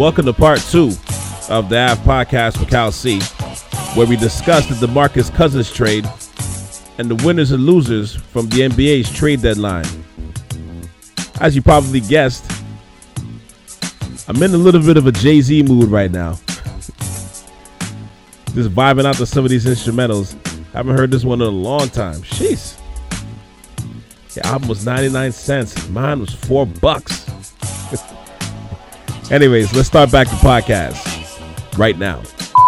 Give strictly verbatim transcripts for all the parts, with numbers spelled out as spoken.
Welcome to part two of the A V podcast with Cal C, where we discuss the DeMarcus Cousins trade and the winners and losers from the N B A's trade deadline. As you probably guessed, I'm in a little bit of a Jay-Z mood right now. Just vibing out to some of these instrumentals. Haven't heard this one in a long time. Jeez. The album was ninety-nine cents. Mine was four bucks. Anyways, let's start back the podcast right now.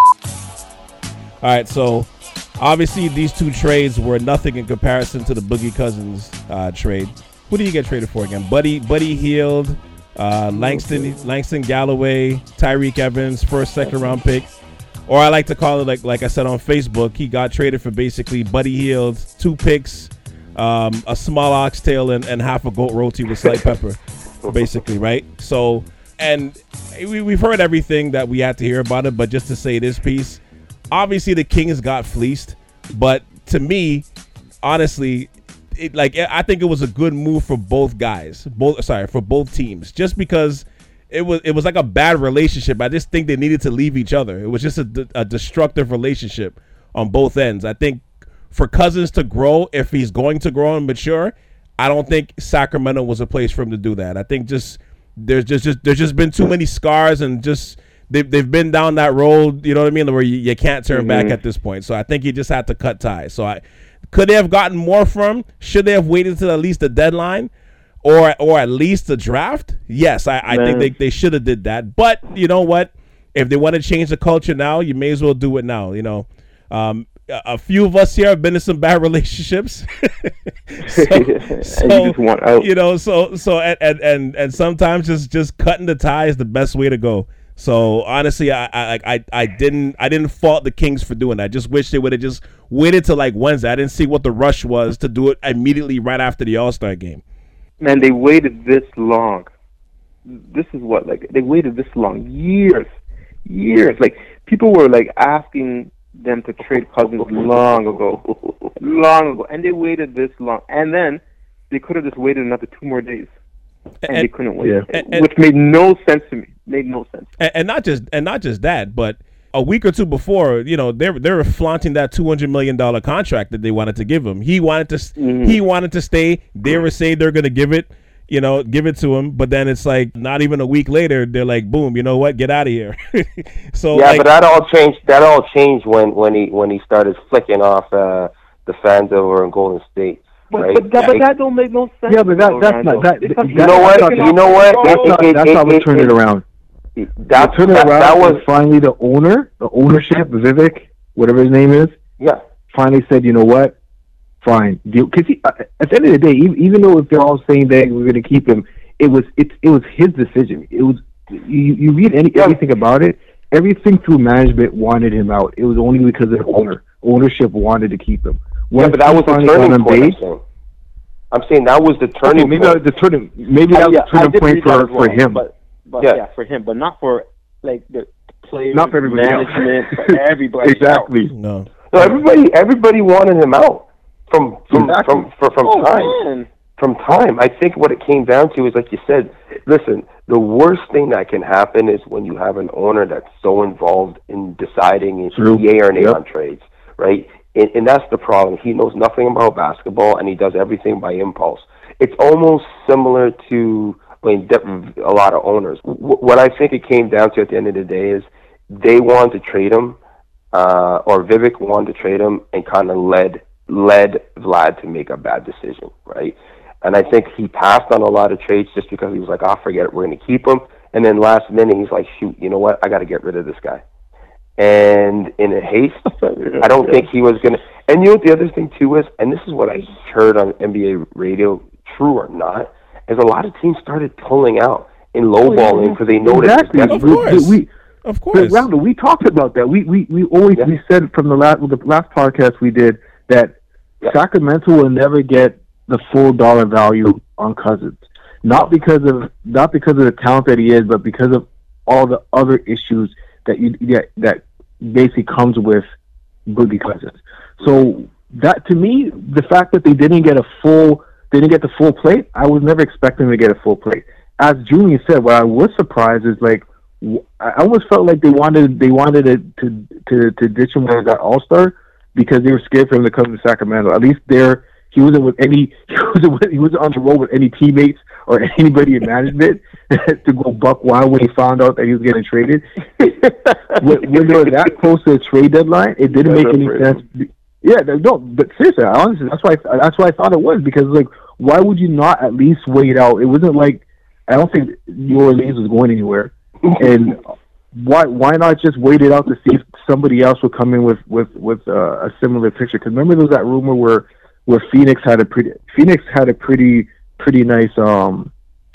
All right, so obviously these two trades were nothing in comparison to the Boogie Cousins uh, trade. Who did you get traded for again? Buddy, Buddy Hield, uh, Langston, Langston Galloway, Tyreek Evans, first, second round pick. Or I like to call it, like like I said on Facebook, he got traded for basically Buddy Hield, two picks, um, a small oxtail, and, and half a goat roti with slight pepper, basically, right? So, and we, we've heard everything that we had to hear about it, but just to say this piece, obviously the Kings got fleeced, but to me, honestly, it, like I think it was a good move for both guys, both sorry for both teams, just because it was it was like a bad relationship. I just think they needed to leave each other. It was just a, a destructive relationship on both ends. I think for Cousins to grow, if he's going to grow and mature, I don't think Sacramento was a place for him to do that. I think just there's just, just there's just been too many scars and just they've they've been down that road. You know what I mean, where you, you can't turn mm-hmm. back at this point. So I think he just had to cut ties. So I. Could they have gotten more from? Should they have waited till at least the deadline, or or at least the draft? Yes, I, I think they, they should have did that. But you know what? If they want to change the culture now, you may as well do it now. You know, um, a, a few of us here have been in some bad relationships. so, so you, want you know, so so and, and and and sometimes just just cutting the tie is the best way to go. So honestly, I, I I I didn't I didn't fault the Kings for doing that. I just wish they would have just waited till like Wednesday. I didn't see what the rush was to do it immediately right after the All-Star game. Man, they waited this long. This is what like they waited this long, years, years. Like people were like asking them to trade Cousins long ago, long ago, and they waited this long. And then they could have just waited another two more days. And, and they couldn't wait, yeah. and, which made no sense to me. Made no sense. And, and not just and not just that, but a week or two before, you know, they they were flaunting that two hundred million dollar contract that they wanted to give him. He wanted to mm-hmm. he wanted to stay. They were saying they're going to give it, you know, give it to him. But then it's like not even a week later, they're like, boom, you know what, get out of here. so yeah, like, but that all changed. That all changed when when he when he started flicking off uh, the fans over in Golden State. But, but, that, but that don't make no sense. Yeah, but that, that's not that. You know what? You know what? That's how we turned it around. That turned it that, around. That was finally the owner, the ownership, Vivek, whatever his name is. Yeah. Finally said, you know what? Fine, because at the end of the day, even, even though if they're all saying that we're going to keep him, it was it it was his decision. It was you, you read any yeah. everything about it. Everything through management wanted him out. It was only because of the owner. Ownership wanted to keep him. Yeah, but that was the turning point. I'm, I'm saying that was the turning okay, maybe point. The turning, maybe that was yeah, the turning point for, well, for him. But, but yeah. yeah, for him, but not for like the players, not for everybody management, else. for everybody. Exactly. Else. No. So everybody, everybody wanted him out from from exactly. from from, from oh, time. Man. From time, I think what it came down to is, like you said, listen, the worst thing that can happen is when you have an owner that's so involved in deciding True. yay or nay yep. on trades, right? And, and that's the problem. He knows nothing about basketball, and he does everything by impulse. It's almost similar to, I mean, a lot of owners. What I think it came down to at the end of the day is they wanted to trade him, uh, or Vivek wanted to trade him, and kind of led led Vlad to make a bad decision, right? And I think he passed on a lot of trades just because he was like, "Oh, forget it, we're going to keep him." And then last minute, he's like, "Shoot, you know what? I got to get rid of this guy." And in a haste, I don't think he was going to. And you know what the other thing too is, and this is what I heard on N B A radio, true or not, is a lot of teams started pulling out and lowballing because they know exactly. Of course, we, of course. Randall, we talked about that. We we we always yeah. we said from the last the last podcast we did that yeah. Sacramento will never get the full dollar value on Cousins, not because of not because of the talent that he is, but because of all the other issues that you that that basically comes with Boogie Cousins. So that to me, the fact that they didn't get a full, they didn't get the full plate, I was never expecting them to get a full plate. As Julian said, what I was surprised is like, I almost felt like they wanted they wanted it to to to ditch him when he got All Star because they were scared for him to come to Sacramento. At least there, he wasn't with any he wasn't with, he wasn't on the road with any teammates or anybody in management to go buck wild when he found out that he was getting traded. when, when they were that close to the trade deadline, it didn't make any sense. Yeah, no, but seriously, honestly, that's why I, that's why I thought it was because like, why would you not at least wait out? It wasn't like I don't think New Orleans was going anywhere. And why why not just wait it out to see if somebody else would come in with with with uh, a similar picture? Because remember there was that rumor where where Phoenix had a pretty Phoenix had a pretty pretty nice um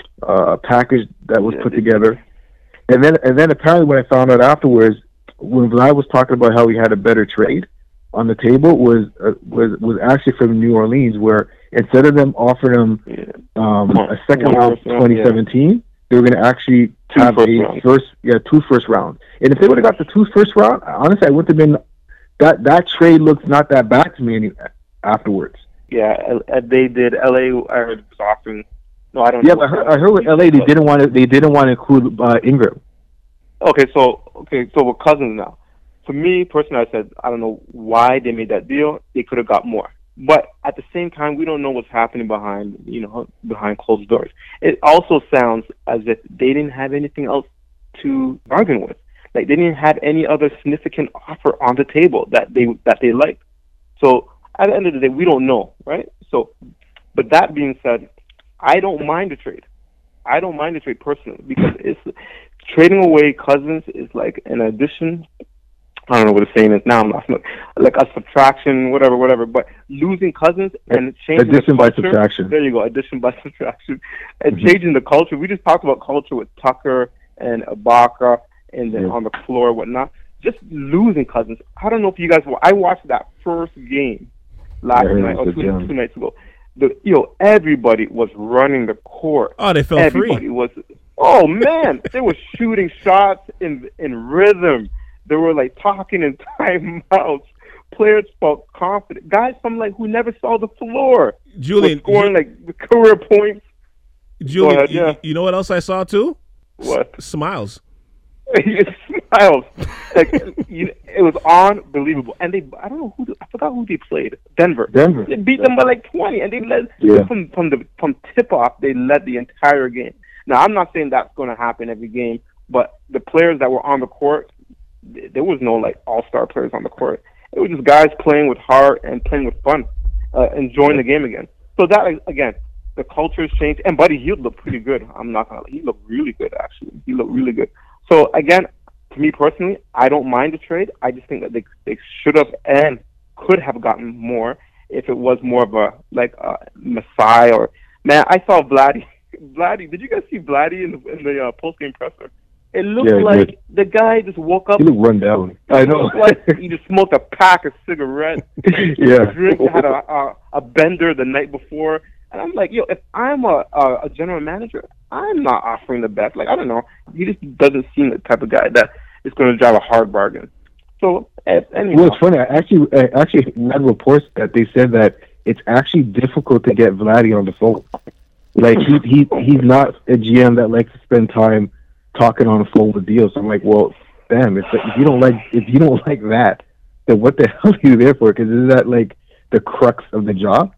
uh package that was put together, and then and then apparently when I found out afterwards, when Vlad was talking about how he had a better trade on the table was uh, was was actually from New Orleans, where instead of them offering him um, a second round twenty seventeen. Yeah. They were going to actually two have first a round. first, yeah, two first rounds. And if they would have got the two first round, honestly, I wouldn't have been. That that trade looks not that bad to me any, afterwards. Yeah, uh, they did. L A I heard was offering. No, I don't. Yeah, know but I heard, I heard with L A they didn't want to. They didn't want to include uh, Ingram. Okay, so okay, so we're cousins now. For me personally, I said I don't know why they made that deal. They could have got more. But at the same time, we don't know what's happening behind, you know, behind closed doors. It also sounds as if they didn't have anything else to bargain with. Like they didn't have any other significant offer on the table that they that they liked. So at the end of the day, we don't know, right? So, but that being said, I don't mind the trade. I don't mind the trade personally because it's trading away Cousins is like an addition. I don't know what the saying is now. I'm not like a subtraction, whatever, whatever. But losing Cousins and changing addition the culture, by subtraction. There you go, addition by subtraction, and mm-hmm. changing the culture. We just talked about culture with Tucker and Ibaka, and then yeah. on the floor, whatnot. Just losing Cousins. I don't know if you guys. I watched that first game last yeah, night or two, two nights ago. The you know everybody was running the court. Oh, they felt everybody free. was. Oh man, they were shooting shots in in rhythm. They were like talking in timeouts. Players felt confident. Guys from like who never saw the floor. Julian scoring like career points. Julian, ahead, you, yeah. you know what else I saw too? What? S- smiles. Smiles. Like you, it was unbelievable. And they, I don't know who, I forgot who they played. Denver. Denver. They beat them by like twenty, and they led yeah. from from the from tip off. They led the entire game. Now I'm not saying that's going to happen every game, but the players that were on the court. There was no like all-star players on the court. It was just guys playing with heart and playing with fun, uh, enjoying the game again. So that again, the culture has changed. And Buddy Hield looked pretty good. I'm not gonna. He looked really good actually. He looked really good. So again, to me personally, I don't mind the trade. I just think that they they should have and could have gotten more if it was more of a like a Masai or man. I saw Vladdy. Vladdy. Did you guys see Vladdy in the, in the uh, post-game presser? It looked yeah, like did. the guy just woke up. He looked run down. I know. It looked like he just smoked a pack of cigarettes. yeah. Drink, had a, a a bender the night before, and I'm like, yo, if I'm a, a a general manager, I'm not offering the best. Like I don't know, he just doesn't seem the type of guy that is going to drive a hard bargain. So, anyway. Well, it's funny. I actually, I actually read reports that they said that it's actually difficult to get Vladdy on the phone. Like he he he's not a G M that likes to spend time talking on the phone with deals. I'm like, well, damn, if, if you don't like if you don't like that, then what the hell are you there for? Because isn't that like the crux of the job?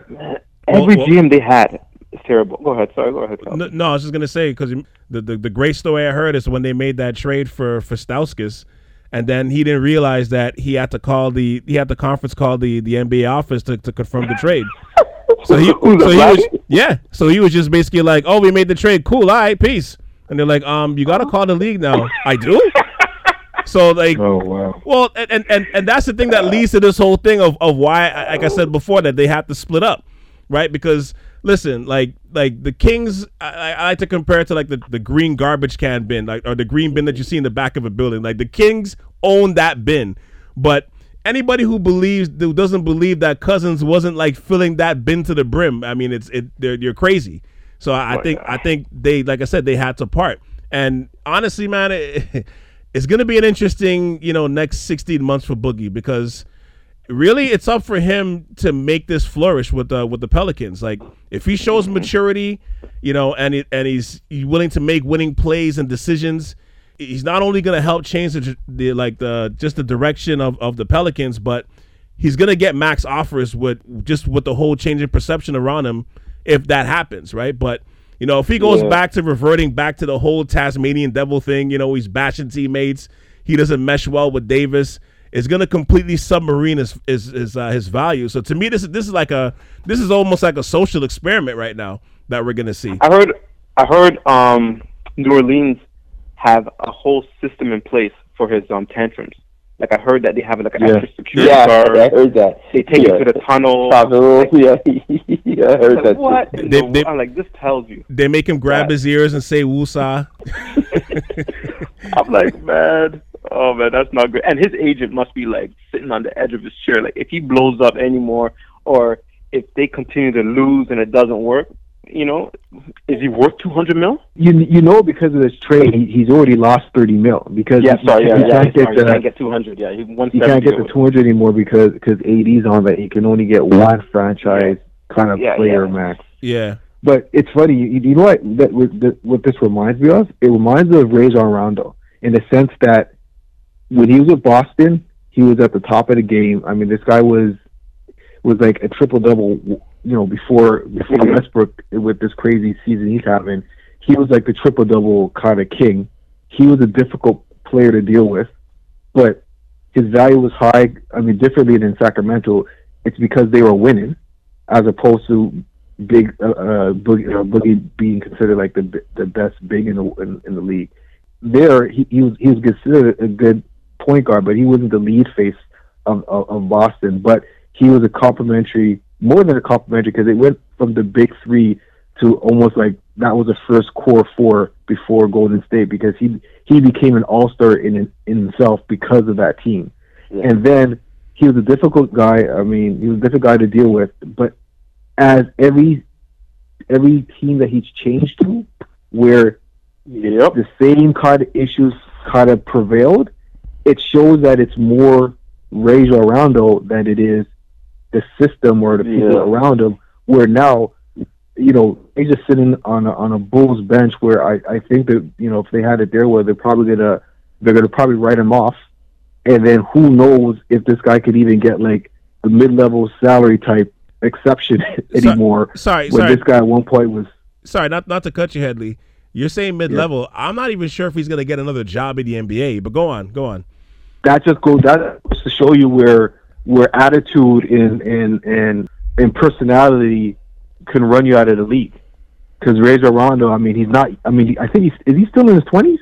Every well, G M they had is terrible. Go ahead, sorry, go ahead. No, no, I was just gonna say because the, the the great story I heard is when they made that trade for for Stauskas, and then he didn't realize that he had to call the he had the conference call the the N B A office to, to confirm the trade. So he, so he was yeah. So he was just basically like, oh, we made the trade, cool, all right, peace. And they're like, um, you gotta call the league now. I do. So like, oh wow. Well, and, and and that's the thing that leads to this whole thing of, of why, like I said before, that they have to split up, right? Because listen, like like the Kings, I, I like to compare it to like the, the green garbage can bin, like or the green bin that you see in the back of a building. Like the Kings own that bin, but anybody who believes who doesn't believe that Cousins wasn't like filling that bin to the brim, I mean, it's it they're, you're crazy. So I, I think I think they, like I said, they had to part. And honestly, man, it, it's going to be an interesting, you know, next sixteen months for Boogie because really it's up for him to make this flourish with the with the Pelicans. Like if he shows maturity, you know, and it, and he's willing to make winning plays and decisions, he's not only going to help change the, the like the just the direction of, of the Pelicans, but he's going to get max offers with just with the whole change in perception around him if that happens, right? But you know, if he goes yeah. back to reverting back to the whole Tasmanian devil thing, you know, he's bashing teammates, he doesn't mesh well with Davis. It's going to completely submarine his his his, uh, his value. So to me, this is this is like a this is almost like a social experiment right now that we're going to see. I heard I heard um, New Orleans have a whole system in place for his um, tantrums. Like I heard that they have like an yeah. extra security yeah, guard. I heard that. They take yeah. him to the tunnel. Like, yeah, yeah, I heard like, that. What? They, no, they, I'm like, this tells you. They make him grab that. his ears and say "woosah." I'm like, man, oh man, that's not good. And his agent must be like sitting on the edge of his chair. Like if he blows up anymore, or if they continue to lose and it doesn't work, you know, is he worth two hundred mil? You you know because of this trade, he, he's already lost thirty mil because yeah, sorry, yeah, he, yeah, can't, sorry, get he the, can't get two hundred. Yeah, he, he can't get the two hundred anymore because because A D's on that. He can only get one franchise yeah. kind of yeah, player yeah. max. Yeah. But it's funny, you, you know what? That, what, what this reminds me of? It reminds me of Rajon Rondo in the sense that when he was with Boston, he was at the top of the game. I mean, this guy was was like a triple double. You know, before before Westbrook with this crazy season he's having, he was like the triple double kind of king. He was a difficult player to deal with, but his value was high. I mean, differently than Sacramento, it's because they were winning, as opposed to big uh, uh, Boogie, uh, Boogie being considered like the the best big in the in, in the league. There, he, he was he was considered a good point guard, but he wasn't the lead face of of, of Boston. But he was a complimentary, more than a complimentary, because it went from the big three to almost like that was the first core four before Golden State, because he he became an all-star in in himself because of that team. Yeah. And then he was a difficult guy. I mean, he was a difficult guy to deal with, but as every every team that he's changed to, where yep. the same kind of issues kind of prevailed, it shows that it's more Rajon Rondo than it is the system or the people yeah. around him. Where now, you know, he's just sitting on a, on a Bulls bench where I, I think that, you know, if they had it there, where they're probably gonna they're gonna probably write him off, and then who knows if this guy could even get like the mid-level salary type exception anymore. Sorry, when sorry. this guy at one point was. Sorry, not not to cut you, Headley. You're saying mid-level. Yeah. I'm not even sure if he's going to get another job in the N B A. But go on, go on. That just goes. That goes to show you where where attitude and and and and personality can run you out of the league. Because Rajon Rondo, I mean, he's not. I mean, I think he's is he still in his twenties?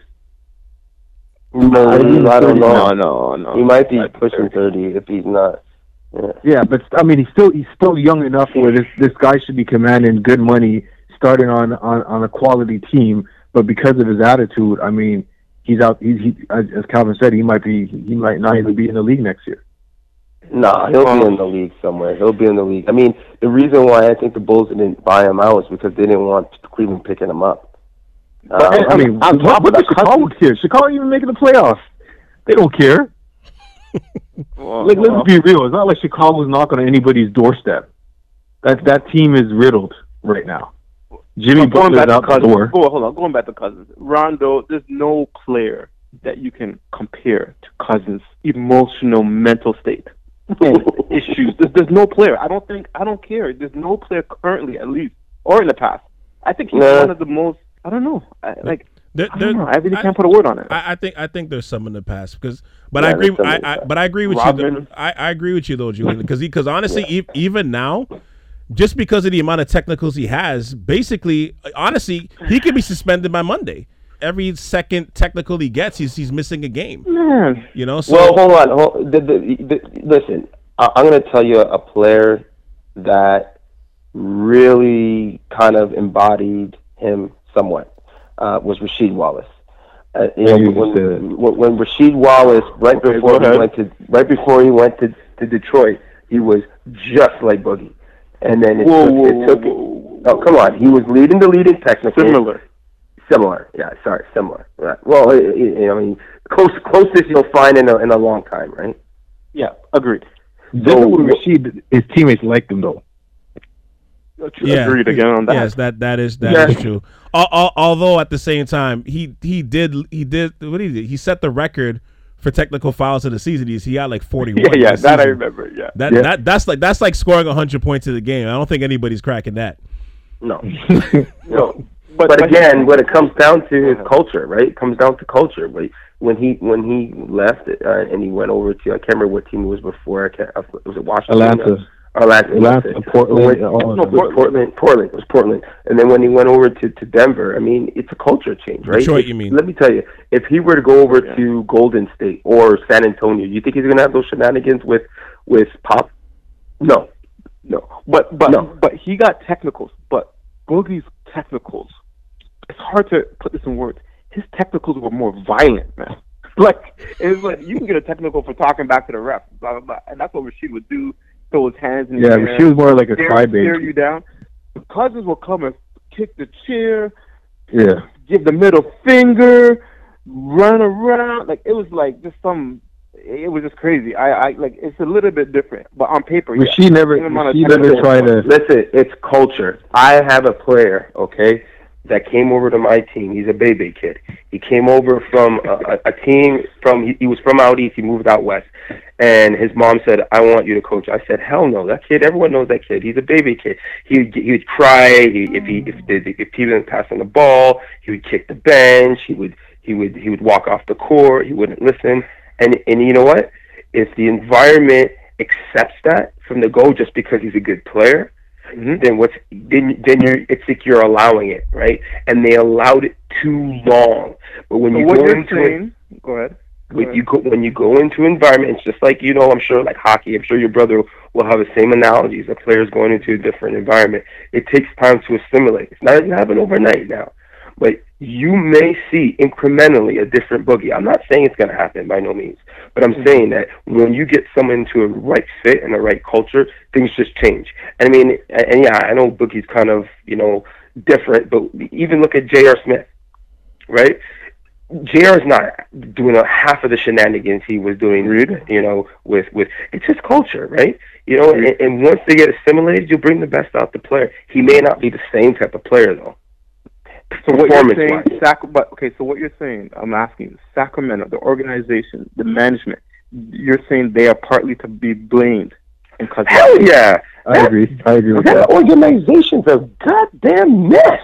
No, I don't know. No, no, no. He might be pushing thirty if he's not. Yeah. yeah, but I mean, he's still he's still young enough where this this guy should be commanding good money, starting on, on, on a quality team. But because of his attitude, I mean, he's out. He, he as Calvin said, he might be he might not even be in the league next year. No, nah, he'll be in the league somewhere. He'll be in the league. I mean, the reason why I think the Bulls didn't buy him out was because they didn't want Cleveland picking him up. Um, I mean, on top what, what does Chicago care? Chicago even making the playoffs. They don't care. Well, like, well. let's be real. It's not like Chicago's knocking on anybody's doorstep. That that team is riddled right now. Jimmy Butler's out the door. Go, hold on, going back to Cousins. Rondo, there's no player that you can compare to Cousins' emotional mental state and issues. There's, there's no player. I don't think. I don't care. There's no player currently, at least, or in the past. I think he's nah. one of the most. I don't know. I, like. There, I, don't know. I really can't I, put a word on it. I, I think I think there's some in the past because, but yeah, I agree. I, I but I agree with Robin. you. Though, I, I agree with you though, Julian, because because honestly, yeah. e- even now, just because of the amount of technicals he has, basically, honestly, he could be suspended by Monday. Every second technical he gets, he's he's missing a game. Man, you know. So, well, hold on. Hold, the, the, the, listen, I, I'm going to tell you a player that really kind of embodied him somewhat. Uh, was Rasheed Wallace. Uh, you know, when, when, when Rasheed Wallace, right okay, before he went to right before he went to, to Detroit, he was just like Boogie. And then it whoa, took, whoa, it took whoa, whoa, oh come on, he was leading the lead in technical. Similar, similar, yeah, sorry, similar. Right. Well, it, it, I mean, close closest you'll find in a in a long time, right? Yeah, agreed. So, with Rasheed, his teammates liked him though. Yeah, agreed again on that. Yes, that that is that Yeah. is true. Al- al- Although at the same time, he he did he did what he did he set the record for technical fouls in the season. He's, he got like forty-one. Yeah, yeah, this that I season. remember. Yeah, That Yeah. that that's like that's like scoring one hundred points in the game. I don't think anybody's cracking that. No, no. but, But but again, what it comes down to is culture, right? It comes down to culture. But when he when he left uh, and he went over to I can't remember what team it was before. I can't, was it Washington? Atlanta. Atlanta, Atlanta, that's it. Portland, When- all of no, them. Portland. Portland, Portland. It was Portland. And then when he went over to, to Denver, I mean, it's a culture change, right? Detroit, If- you mean? Let me tell you, if he were to go over Yeah. to Golden State or San Antonio, you think he's going to have those shenanigans with with Pop? No, no, but but No. but he got technicals. But Boogie's technicals, it's hard to put this in words. His technicals were more violent, man. Like it's like you can get a technical for talking back to the ref, blah blah blah, and that's what Rashid would do. Throw his hands in Yeah, the but air, she was more like a stare, stare crybaby. you down. Cousins will come and kick the chair, Yeah. give the middle finger, run around. Like it was like just some. It was just crazy. I, I like it's a little bit different, but on paper, But yeah. she never, Same amount of she never technical. tried to. listen, it's culture. I have a player, okay, that came over to my team. He's a Bebe kid. He came over from a, a, a team from. He, he was from out east. He moved out west, and his mom said, "I want you to coach." I said, "Hell no, that kid. Everyone knows that kid. He's a Bebe kid. He would he would cry he, if he if if, if he wasn't passing the ball. He would kick the bench. He would he would he would walk off the court. He wouldn't listen. And and you know what? If the environment accepts that from the go, just because he's a good player." Mhm. Then what's then then you're it's like you're allowing it, right? And they allowed it too long. But when So you what go you're into saying? Go ahead. Go when ahead. you go when you go into environments, just like you know, I'm sure like hockey, I'm sure your brother will have the same analogies of players going into a different environment. It takes time to assimilate. It's not going to happen overnight now, but you may see incrementally a different Boogie. I'm not saying it's going to happen by no means, but I'm saying that when you get someone into a right fit and a right culture, things just change. And I mean, and yeah, I know Boogie's kind of you know different, but even look at J R. Smith, right? J R is not doing a half of the shenanigans he was doing, you know, with, with it's his culture, right? You know, and, and once they get assimilated, you'll bring the best out the player. He may not be the same type of player, though. So what you're saying, Performance-wise. Sac- but okay. So what you're saying, I'm asking you, Sacramento, the organization, the management. You're saying they are partly to be blamed in Cousins. Hell yeah! I agree. I agree with That that. organization's a goddamn mess.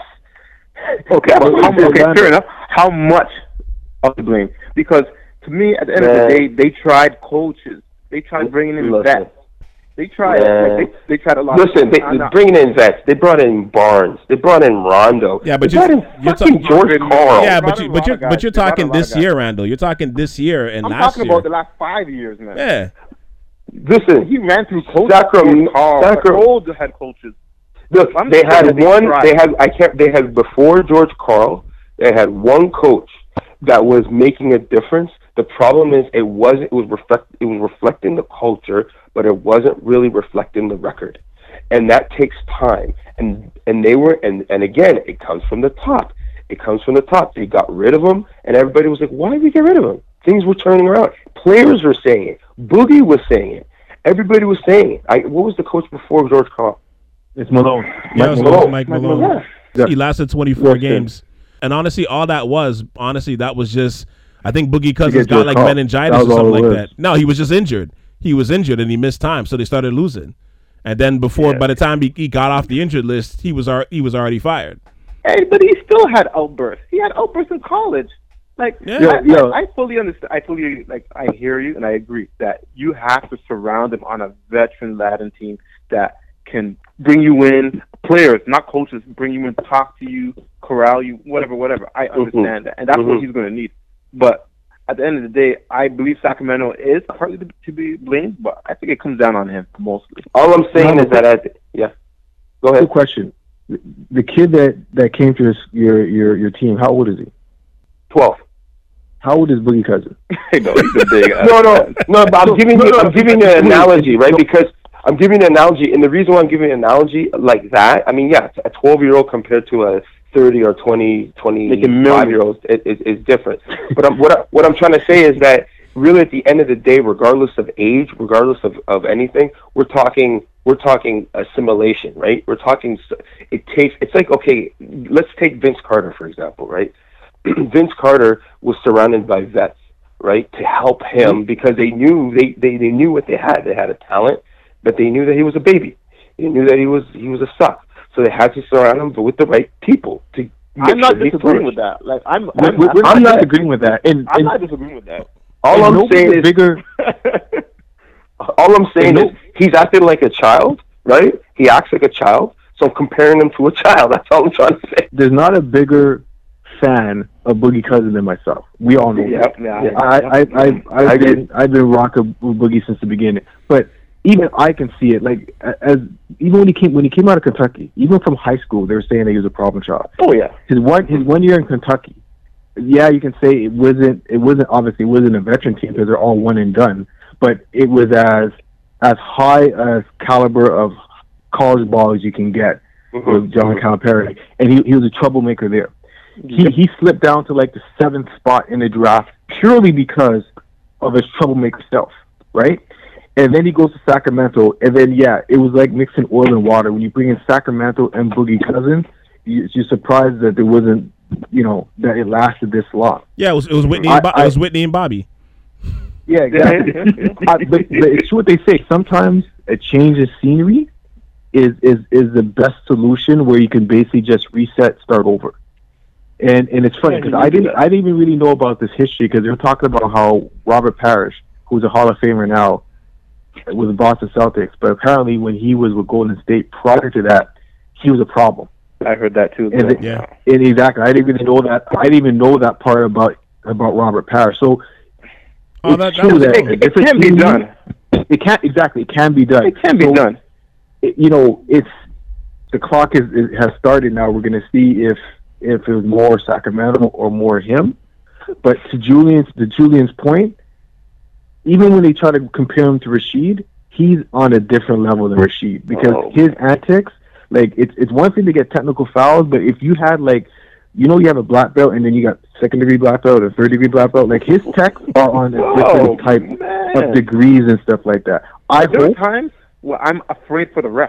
Okay, but how, That's okay, what fair enough. How much of the blame? Because to me, at the end of Man. the day, they tried coaches. They tried bringing in Listen. vets. They tried. Man. Like, they, they tried a lot. Listen, they, I'm they're not- bringing in vets. They brought in Barnes. They brought in Rondo. Yeah, but they you- brought in you're fucking talking- George Karl. Yeah, They but brought you a but lot you're of guys. but you're They brought a talking lot of this guys. year, Randall. You're talking this year and I'm last talking year. about the last five years, man. Yeah. Listen, He ran through coaches. Sacram- Carl, Sacram- old head coaches. Look, I'm they sure had that they one. tried. They had. I can't. They had before George Karl. They had one coach that was making a difference. The problem is, it wasn't. It was reflect. It was reflecting the culture, but it wasn't really reflecting the record, and that takes time. And and they were. And and again, it comes from the top. It comes from the top. They got rid of him, and everybody was like, "Why did we get rid of him?" Things were turning around. Players were saying it. Boogie was saying it. Everybody was saying it. I, what was the coach before George Karl? It's Malone. Yeah, it Mike was Malone. Mike Mike Malone. Malone. Yeah. He lasted twenty-four Yes, games. And honestly, all that was, honestly, that was just, I think Boogie Cousins get got George like Karl. meningitis That or was all something it like was. that. No, he was just injured. He was injured and he missed time, so they started losing. And then before, Yeah. by the time he, he got off the injured list, he was ar- he was already fired. Hey, but he still had outbursts. He had outbursts in college. Like, Yeah. I, Yeah, yeah. I, I fully understand. I fully like. I hear you, and I agree that you have to surround him on a veteran Latin team that can bring you in. Players, not coaches, bring you in, talk to you, corral you, whatever, whatever. I understand that, and that's what Mhm. he's going to need. But at the end of the day, I believe Sacramento is partly to, to be blamed, but I think it comes down on him mostly. All I'm saying No, is that, at, yeah. Go Good ahead. question. The- The kid that, that came to this, your your your team, how old is he? Twelve. How old is Boogie Cousins? no, he's a big. No, no, no. But I'm No, giving no, you, no, I'm giving you an no, analogy, right? no. Because I'm giving you an analogy, and the reason why I'm giving you an analogy like that, I mean, yeah, a twelve-year-old compared to a thirty or twenty, twenty-five-year-old is, is, is different. But I'm, what I, what I'm trying to say is that really, at the end of the day, regardless of age, regardless of, of anything, we're talking we're talking assimilation, right? We're talking, it takes, it's like, okay, let's take Vince Carter, for example, right? Vince Carter was surrounded by vets, right, to help him because they knew, they, they, they knew what they had. They had a talent, but they knew that he was a baby. They knew that he was, he was a suck. So they had to surround him with the right people to I'm not sure disagreeing with that. Like I'm, I'm, we're, we're I'm not not agreeing with that. And, I'm and not disagreeing with that. all I'm saying is bigger. all I'm saying is he's acting like a child, right? He acts like a child, so I'm comparing him to a child. That's all I'm trying to say. There's not a bigger fan of Boogie Cousins than myself. We all know Yep, that. yeah, Yeah, I, I, I, I've I been, I've been rocking with Boogie since the beginning. But even I can see it. Like as even when he came when he came out of Kentucky, even from high school, they were saying that he was a problem child. Oh yeah. His one his one year in Kentucky, yeah, you can say it wasn't it wasn't obviously it wasn't a veteran team because they're all one and done, but it was as as high as caliber of college ball as you can get Mm-hmm. with John Calipari, and he he was a troublemaker there. He he slipped down to like the seventh spot in the draft purely because of his troublemaker self, right? And then he goes to Sacramento, and then yeah, it was like mixing oil and water. When you bring in Sacramento and Boogie Cousins, you, you're surprised that there wasn't, you know, that it lasted this long. Yeah, it was it was Whitney. I, and Bo- I, it was Whitney and Bobby. Yeah, exactly. I, but, but it's true what they say. Sometimes a change of scenery is, is is the best solution, where you can basically just reset, start over. And and it's funny because I didn't I didn't even really know about this history, because they were talking about how Robert Parrish, who's a Hall of Famer now, was the Boston Celtics, but apparently when he was with Golden State prior to that, he was a problem. I heard that too. And, Yeah. it, and exactly, I didn't even know that. I didn't even know that part about about Robert Parrish. So Oh, it's that- that true was- that It, it if a can be team- done. It can exactly. It can be done. It can be So, done. it- you know, it's the clock is, is has started now. We're going to see if if it was more Sacramento or more him. But to Julian's to Julian's point, even when they try to compare him to Rashid, he's on a different level than Rashid, because Oh. his antics, like it's it's one thing to get technical fouls, but if you had like, you know, you have a black belt and then you got second degree black belt or third degree black belt, like his techs are on a different Whoa, type man. of degrees and stuff like that. I There are hope. times where I'm afraid for the ref.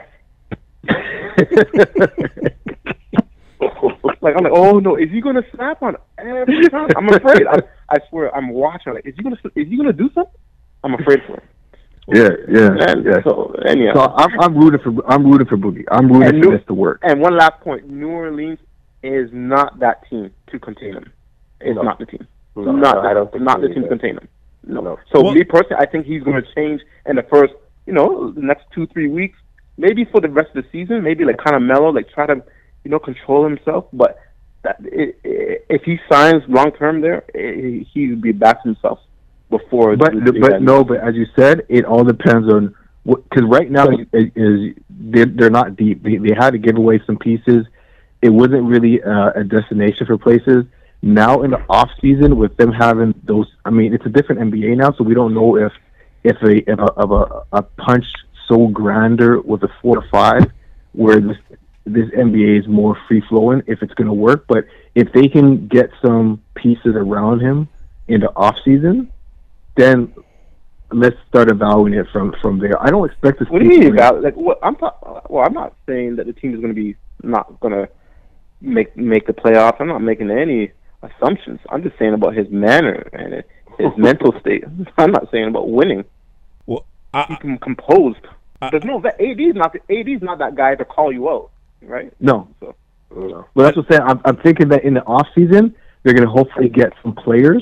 Like I'm like, oh no, is he gonna snap on every time? I'm afraid. I, I swear, I'm watching. Like, is he gonna is he gonna do something? I'm afraid for him. Yeah, yeah, And yeah. so anyhow. So I'm I'm rooting for I'm rooting for Boogie. I'm rooting And for New- this to work. And one last point: New Orleans is not that team to contain him. It's No. not the team. No, not no, the, I don't think not so the team to either. contain him. No. No. So Well- me personally, I think he's going to change in the first, you know, the next two three weeks. Maybe for the rest of the season, maybe like kind of mellow, like try to, you know, control himself. But that, it, it, if he signs long term there, it, he would be back to himself before. But the, the but end. no, but as you said, it all depends on what, because right now is, is they're, they're not deep. They, they had to give away some pieces. It wasn't really uh, a destination for places. Now in the off season, with them having those, I mean, it's a different N B A now, so we don't know if if a if a, of a, a punch so grander with a four to five, where this this N B A is more free flowing, if it's going to work. But if they can get some pieces around him in the off season, then let's start evaluating it from from there. I don't expect to see. What do you mean about like what I'm ta- well, I'm not saying that the team is going to be not going to make make the playoffs. I'm not making any assumptions. I'm just saying about his manner and his mental state. I'm not saying about winning. Well, I, He's com- composed. I- There's no that A D's not the A D's not that guy to call you out, right? No, So No. but that's what I'm saying. I'm, I'm thinking that in the off season, they're going to hopefully get some players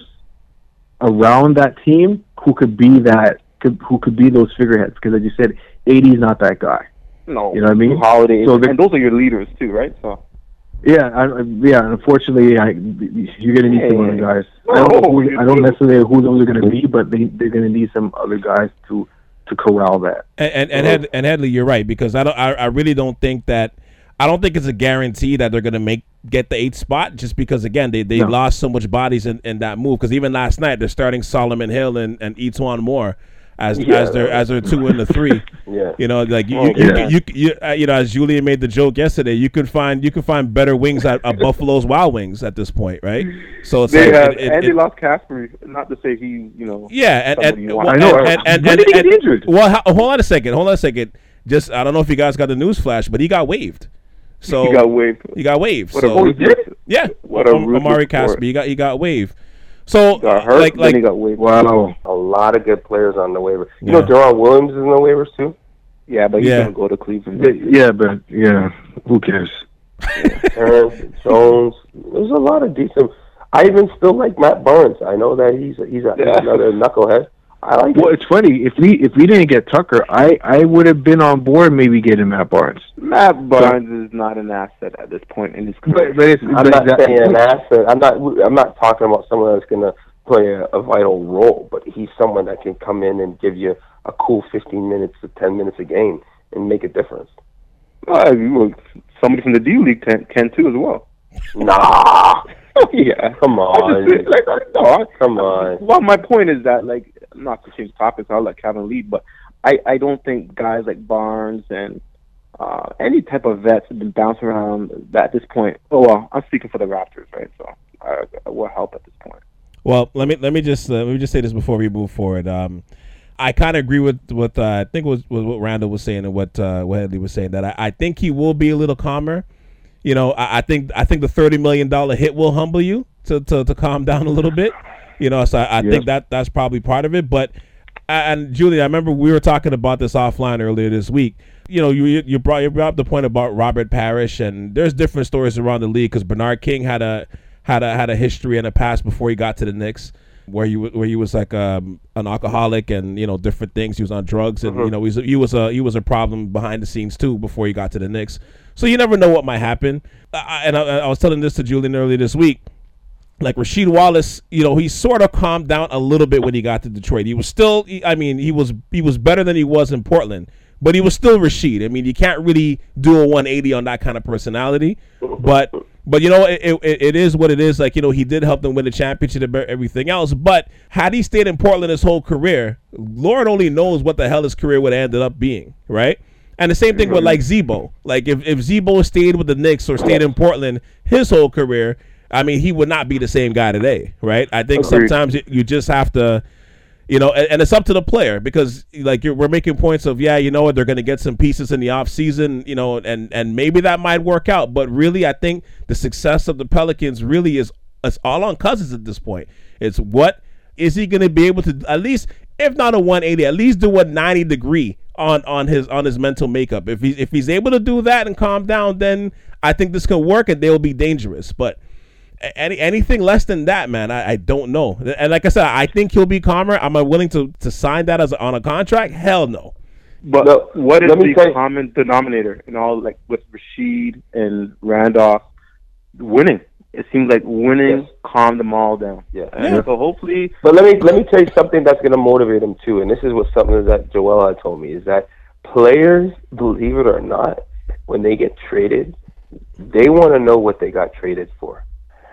around that team who could be that could, who could be those figureheads. Because as you said, A D's not that guy. no, You know what I mean? Holiday, So and, the- and those are your leaders too, right? So Yeah, I, I- yeah. Unfortunately, I, you're going to need some Hey. other guys. I don't, know No, who, you I don't do. necessarily know who those are going to be, but they they're going to need some other guys to to corral that. and and, and, Head, and Headley, you're right, because I don't. I, I really don't think that. I don't think it's a guarantee that they're going to make get the eighth spot, just because again they, they No. lost so much bodies in, in that move. Because even last night they're starting Solomon Hill and and Etwan Moore as Yeah. as their as their two and the three. Yeah. You know, like you Oh, you, you, yeah. you, you, uh, you know, as Julian made the joke yesterday, you could find you could find better wings at, at Buffalo's Wild Wings at this point, right? So it's they like have it- it- Andy it- lost Casper. Not to say he, you know. yeah, and, somebody and you well, want. I know. and, and, and, When did he and- get injured? Well, ho- hold on a second. Hold on a second. just I don't know if you guys got the news flash, but he got waived. So he got waived. He got waived. What so a, did? Yeah. What a um, Amari Caspi, he got he got waived. So he got hurt, like like then he got waived. Wow, a lot of good players on the waiver. You Yeah. know, Deron Williams is in the waivers too. Yeah, but he's Yeah. gonna go to Cleveland. Yeah, but yeah, who cares? Terrence Jones. There's a lot of decent. I even still like Matt Barnes. I know that he's he's, a, he's Yeah. another knucklehead. I like Well, it. it's funny if we if we didn't get Tucker, I I would have been on board maybe getting Matt Barnes. Matt Barnes is not an asset at this point in his career. But but it's I'm but not that- saying an asset. I'm not. I'm not talking about someone that's going to play a, a vital role, but he's someone that can come in and give you a cool fifteen minutes to ten minutes a game and make a difference. Uh, well, somebody from the D League can, can too as well. Nah, Yeah, come on, I just, like, I, no, I, come on. Well, my point is that, like, not to change topics, I'll let Kevin lead, but I, I don't think guys like Barnes and uh, any type of vets have been bouncing around at this point. Oh, well, I'm speaking for the Raptors, right? So uh, it will help at this point. Well, let me let me just uh, let me just say this before we move forward. Um, I kind of agree with what uh, I think was, was what Randall was saying and what uh, what Headley was saying, that I, I think he will be a little calmer. You know, I, I think I think the thirty million dollar hit will humble you to, to, to calm down a little bit. You know, so I, I Yeah. think that that's probably part of it. But and Julie, I remember we were talking about this offline earlier this week. You know, you you brought you brought up the point about Robert Parrish, and there's different stories around the league because Bernard King had a had a had a history and a past before he got to the Knicks, where he where he was like um, an alcoholic and you know different things. He was on drugs and Mhm. you know he was, he was a he was a problem behind the scenes too before he got to the Knicks. So you never know what might happen. I, and I, I was telling this to Julian earlier this week. Like Rasheed Wallace, you know, he sort of calmed down a little bit when he got to Detroit. He was still, he- I mean, he was he was better than he was in Portland, but he was still Rasheed. I mean, you can't really do a one eighty on that kind of personality. But but you know, it, it it is what it is. Like you know, he did help them win the championship and everything else. But had he stayed in Portland his whole career, Lord only knows what the hell his career would have ended up being, right? And the same thing with like Zebo. Like if if Zebo stayed with the Knicks or stayed in Portland his whole career, I mean, he would not be the same guy today, right? I think Agreed. sometimes you, you just have to, you know, and, and it's up to the player because, like, you're, we're making points of, yeah, you know what, they're going to get some pieces in the offseason, you know, and, and maybe that might work out. But really, I think the success of the Pelicans really is it's all on Cousins at this point. It's what is he going to be able to, at least, if not a one eighty, at least do a ninety degree on, on his on his mental makeup. If, he, if he's able to do that and calm down, then I think this can work and they'll be dangerous. But Any anything less than that, man, I, I don't know. And like I said, I think he'll be calmer. Am I willing to, to sign that as a, on a contract? Hell no. But No, what is let me the tell you- common denominator in all, like with Rasheed and Randolph? Winning. It seems like winning Yes. calmed them all down. Yeah. And Yeah. so hopefully, But let me let me tell you something that's going to motivate him too, and this is what something that Joel had told me is that players, believe it or not, when they get traded, they want to know what they got traded for,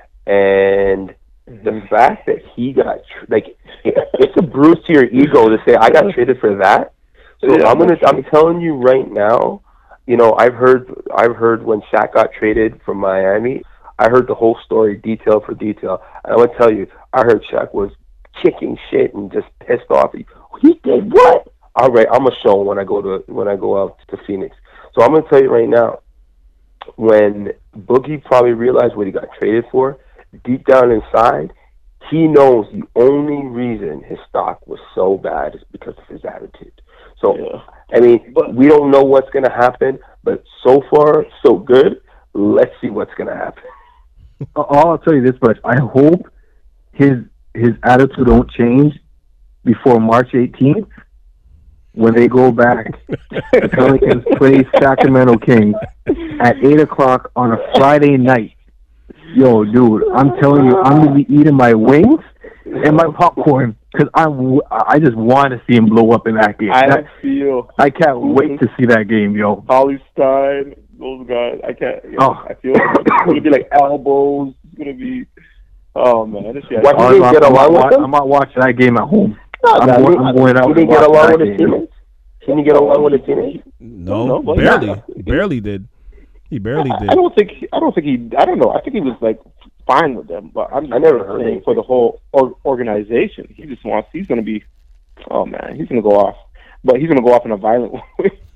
and the fact that he got tr- like it's a bruise to your ego to say I got traded for that. So Yeah, I'm gonna that's I'm telling you right now, you know I've heard I've heard when Shaq got traded from Miami. I heard the whole story, detail for detail. And I want to tell you, I heard Shaq was kicking shit and just pissed off. He, he did what? All right, I'm gonna show him when I go to when I go out to Phoenix. So I'm gonna tell you right now, when Boogie probably realized what he got traded for, deep down inside, he knows the only reason his stock was so bad is because of his attitude. So Yeah. I mean, we don't know what's gonna happen, but so far so good. Let's see what's gonna happen. All I'll tell you this much: I hope his his attitude don't change before March eighteenth when they go back. The Pelicans play Sacramento Kings at eight o'clock on a Friday night. Yo, dude, I'm telling you, I'm gonna be eating my wings and my popcorn because I I just want to see him blow up in that game. I That- feel I can't wait to see that game, yo. Holly Stein, those guys. I can't. You know, Oh. I feel it's gonna be like elbows. It's gonna be. Oh man, this shit. What, I'm, you didn't get I'm along not, with him? I'm not watching that game at home. No, I'm, that- going, I'm going out. He and didn't get watching along that with his game. teammates. He didn't get along with his teammates. No, No, but barely, yeah. barely did. He barely I, did. I don't think. I don't think he. I don't know. I think he was like fine with them, but I'm just I never heard saying anything. for the whole or, organization. He just wants. He's gonna be. Oh man, he's gonna go off. But he's gonna go off in a violent way.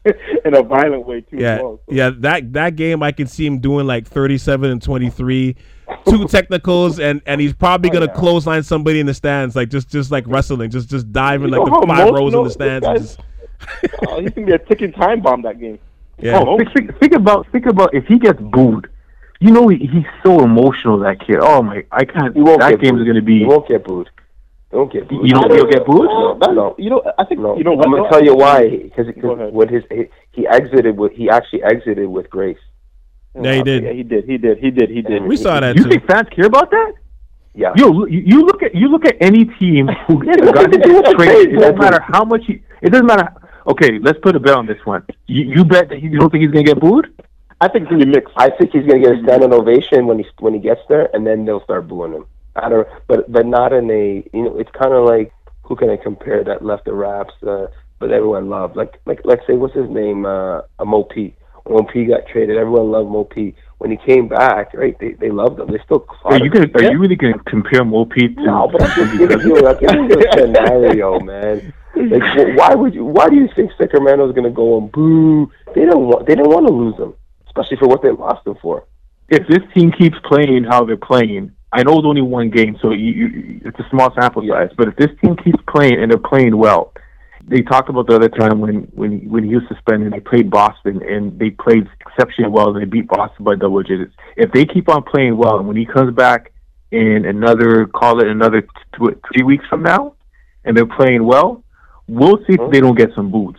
in a violent way too. Yeah, well, so. yeah. That that game, I can see him doing like thirty-seven and twenty-three, two technicals, and, and he's probably gonna oh, yeah. clothesline somebody in the stands, like just just like wrestling, just just diving like the five rows in the stands. And just oh, he's gonna be a ticking time bomb that game. Yeah. Oh, think, think, think about think about if he gets booed. You know he, he's so emotional, that kid. Oh my, I can't. That game is gonna be. He won't get booed. Don't get booed. You don't you'll get booed? No, no. You know, I think no. you know. I'm gonna tell you why. Because when his he, he exited with he actually exited with grace. Yeah, he did. Yeah, he did. He did. He did. He did. We saw that you too. think fans care about that? Yeah. Yo, you, you look at you look at any team who got to trade. It doesn't matter how much. He, it doesn't matter. Okay, let's put a bet on this one. You, you bet that you don't think he's gonna get booed? I think it's gonna be mixed. I think he's gonna get a standing ovation when he when he gets there, and then they'll start booing him. I don't, but but not in a you know. It's kind of like, who can I compare that left the Raps, uh, but everyone loved? Like like let's say, what's his name? Uh, Mo P. When P got traded, everyone loved Mo P. When he came back, right? They they loved him. They still. Are you gonna, Are yeah. you really gonna compare Mo P to? No, but I'm just giving you, I'm giving you a scenario, man. Like, why would you? Why do you think Sacramento's gonna go and boo? They don't want. They don't want to lose him, especially for what they lost him for. If this team keeps playing how they're playing, I know it's only one game, so you, you, it's a small sample size. But if this team keeps playing and they're playing well, they talked about the other time when when when he was suspended, they played Boston and they played exceptionally well. And they beat Boston by double digits. If they keep on playing well, and when he comes back in another, call it another two, three weeks from now, and they're playing well, we'll see if they don't get some boots.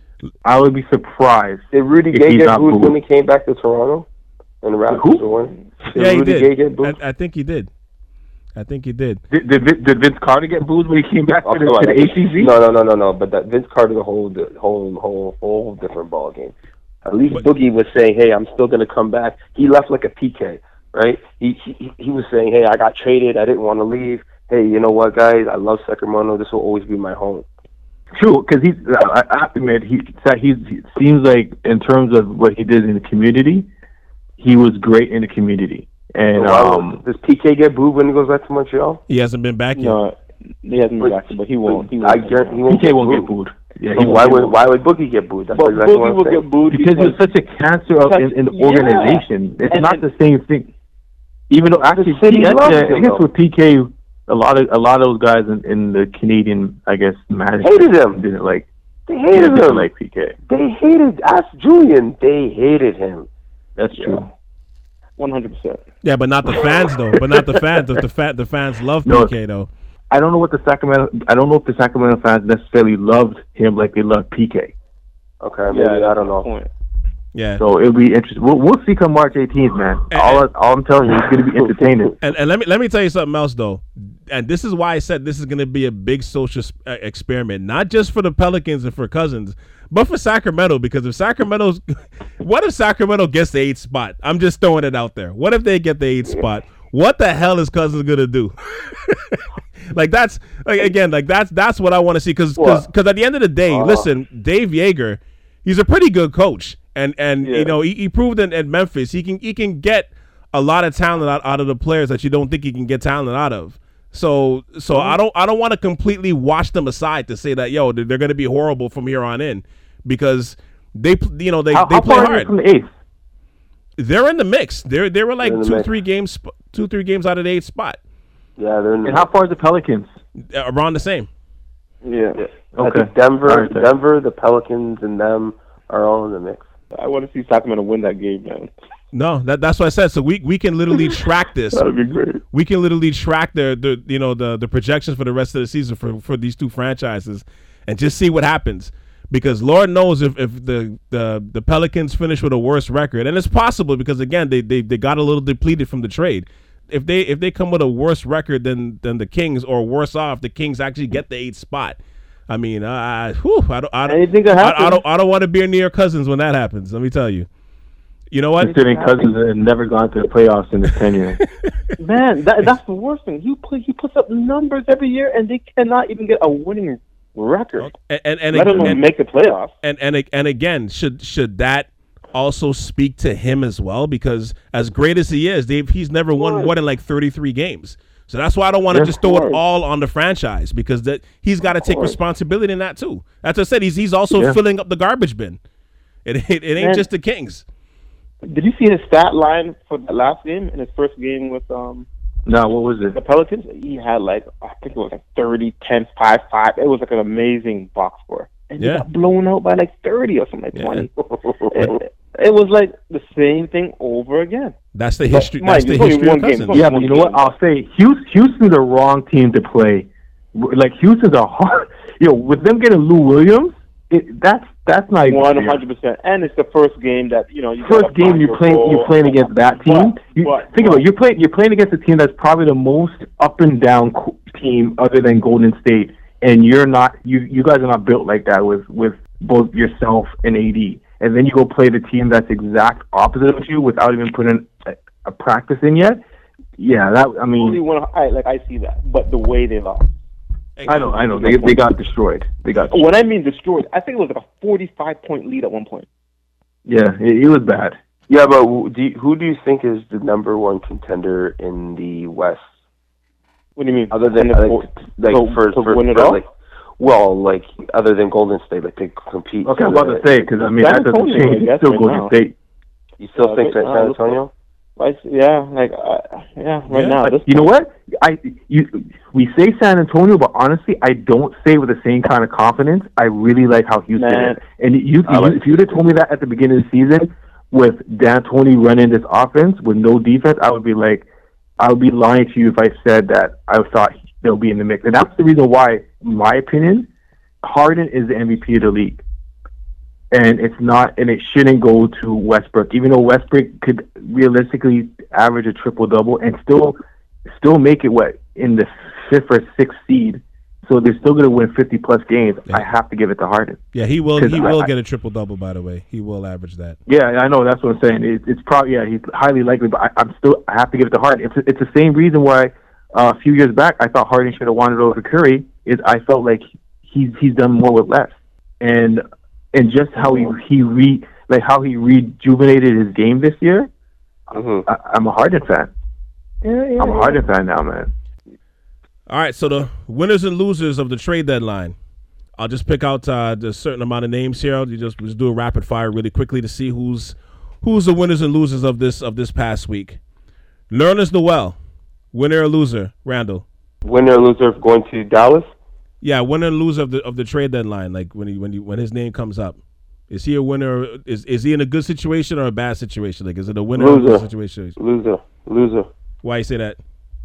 I would be surprised. Did Rudy Gay get booed when he came back to Toronto? And the Raptors won? Yeah, he Rudy did. Gay get booed? I, I think he did. I think he did. Did, did, did Vince Carter get booed when he came back to the, to the A C Z? No, no, no, no, no. But that Vince Carter's a whole, whole, whole, whole different ball game. At least but, Boogie was saying, "Hey, I'm still going to come back." He left like a P K, right? He, he he was saying, "Hey, I got traded. I didn't want to leave. Hey, you know what, guys? I love Sacramento. This will always be my home." True, because he's. I have to admit, he he's, he seems like in terms of what he did in the community, he was great in the community. And so um, does P K get booed when he goes back to Montreal? He hasn't been back yet. No, he hasn't been back yet, but he won't. He won't, I guarantee he won't P K get won't booed. get booed. Yeah, so why would why would Boogie get booed? That's but exactly Boogie will get booed because, because he was such a cancer of, in, in the yeah. organization. It's and, not and, the same thing. Even though actually, the city I, loves I, him, I guess though. with P K, a lot of a lot of those guys in, in the Canadian, I guess, management hated him. Didn't like. They hated didn't him. Like P K. They hated. Ask Julian. They hated him. That's true. One hundred percent. Yeah, but not the fans though. But not the fans. The, the, fa- the fans love no, P K though. I don't know what the Sacramento. I don't know if the Sacramento fans necessarily loved him like they loved P K. Okay, maybe yeah, I don't know. Point. Yeah. So it'll be interesting. We'll, we'll see come March eighteenth, man. And, all, I, all I'm telling you, it's going to be entertaining. And, and let me let me tell you something else though, and this is why I said this is going to be a big social sp- experiment, not just for the Pelicans and for Cousins, but for Sacramento. Because if Sacramento's, what if Sacramento gets the eighth spot? I'm just throwing it out there. What if they get the eighth spot? What the hell is Cousins gonna do? Like that's like again, like that's that's what I want to see. Because because at the end of the day, uh, listen, Dave Yeager, he's a pretty good coach. And and yeah. you know he, he proved in, in Memphis he can he can get a lot of talent out, out of the players that you don't think he can get talent out of. So so mm-hmm. I don't I don't want to completely wash them aside to say that yo they're, they're going to be horrible from here on in, because they you know they how, they how play far hard. From the eighth? They're in the mix. They're they were like two mix. three games two three games out of the eighth spot. Yeah, they're in the and how far is the Pelicans? Around the same. Yeah. yeah. Okay. I think Denver, right, Denver, the Pelicans, and them are all in the mix. I want to see Sacramento win that game, man. No, that that's what I said. So we we can literally track this. That would be great. We can literally track the the you know the the projections for the rest of the season for, for these two franchises, and just see what happens. Because Lord knows if, if the, the the Pelicans finish with a worse record, and it's possible because again they, they they got a little depleted from the trade. If they if they come with a worse record than than the Kings, or worse off, the Kings actually get the eighth spot. I mean, uh, whew, I don't, I don't, Anything can happen. I, I don't, I don't want to be near Cousins when that happens. Let me tell you. You know what? Considering Cousins had never gone to the playoffs in his tenure. Man, that, that's the worst thing. He put, he puts up numbers every year, and they cannot even get a winning record. And and, and let and, alone make the playoffs. And and and again, should should that also speak to him as well? Because as great as he is, Dave, he's never won more than like thirty-three games. So that's why I don't want to just throw it all on the franchise, because that he's got to take responsibility in that too. As I said, he's he's also yeah. filling up the garbage bin. It ain't, it ain't Man. just the Kings. Did you see his stat line for the last game in his first game with um No, what was the it? Pelicans? He had like I think it was like thirty, ten, five, five. It was like an amazing box score, and Yeah. he got blown out by like thirty or something like Yeah. twenty. it, it was like the same thing over again. That's the history. Mike, That's the it's only history one of game. Cousins. It's Yeah, but you know what? I'll say Houston, Houston's the wrong team to play. Like Houston's a hard, you know, with them getting Lou Williams, it, that's that's not even One fair. hundred percent, and it's the first game that you know. You First gotta game find you're your playing, goal. you're playing against that team. But- You, but- think about but- it, you're playing, you're playing against a team that's probably the most up and down co- team other than Golden State, and you're not, you you guys are not built like that with with both yourself and A D, and then you go play the team that's exact opposite of you without even putting a, a practice in yet. Yeah, that I Only mean, one, I like I see that, but the way they lost. I know, I know, they they got destroyed. They got When I mean destroyed, I think it was like a forty-five point lead at one point. yeah, it, it was bad. Yeah, but who do you, who do you think is the number one contender in the West? What do you mean? Other than And the- like, like to- for, to for, win it for all? like, well, like other than Golden State, like they compete. Okay, I for was about to the- say because I mean San that doesn't Antonio, change. I guess, It's still right Golden now. State. You still Yeah, think right that now, San looks Antonio? Like, yeah, like uh, yeah, right Yeah, now. But This you know what? I you we say San Antonio, but honestly, I don't say with the same kind of confidence. I really like how Houston Man. is. And you, I you like if you'd have told me that at the beginning of the season, with D'Antoni running this offense with no defense, I would be like, I would be lying to you if I said that I thought they'll be in the mix. And that's the reason why, in my opinion, Harden is the M V P of the league. And it's not, and it shouldn't go to Westbrook, even though Westbrook could realistically average a triple double and still, still make it what in the fifth or sixth seed. So they're still going to win fifty plus games. Yeah. I have to give it to Harden. Yeah, he will. 'Cause He I- will I- get a triple double. By the way, he will average that. Yeah, I know. That's what I'm saying. It, it's probably yeah, he's highly likely, but I, I'm still I have to give it to Harden. It's it's the same reason why uh, a few years back I thought Harden should have wanted over Curry. Is I felt like he's he's done more with less, and and just how he he re like how he rejuvenated his game this year. Mm-hmm. I, I'm a Harden fan. yeah, yeah, I'm a Harden fan now, man. All right, so the winners and losers of the trade deadline. I'll just pick out uh, a certain amount of names here. You just just do a rapid fire really quickly to see who's who's the winners and losers of this of this past week. Nerlens Noel, winner or loser? Randall. Winner or loser of going to Dallas? Yeah, winner and loser of the of the trade deadline. Like when he when he, when his name comes up, is he a winner? Or is is he in a good situation or a bad situation? Like, is it a winner or a Loser. loser situation? Loser. Loser. Why you say that?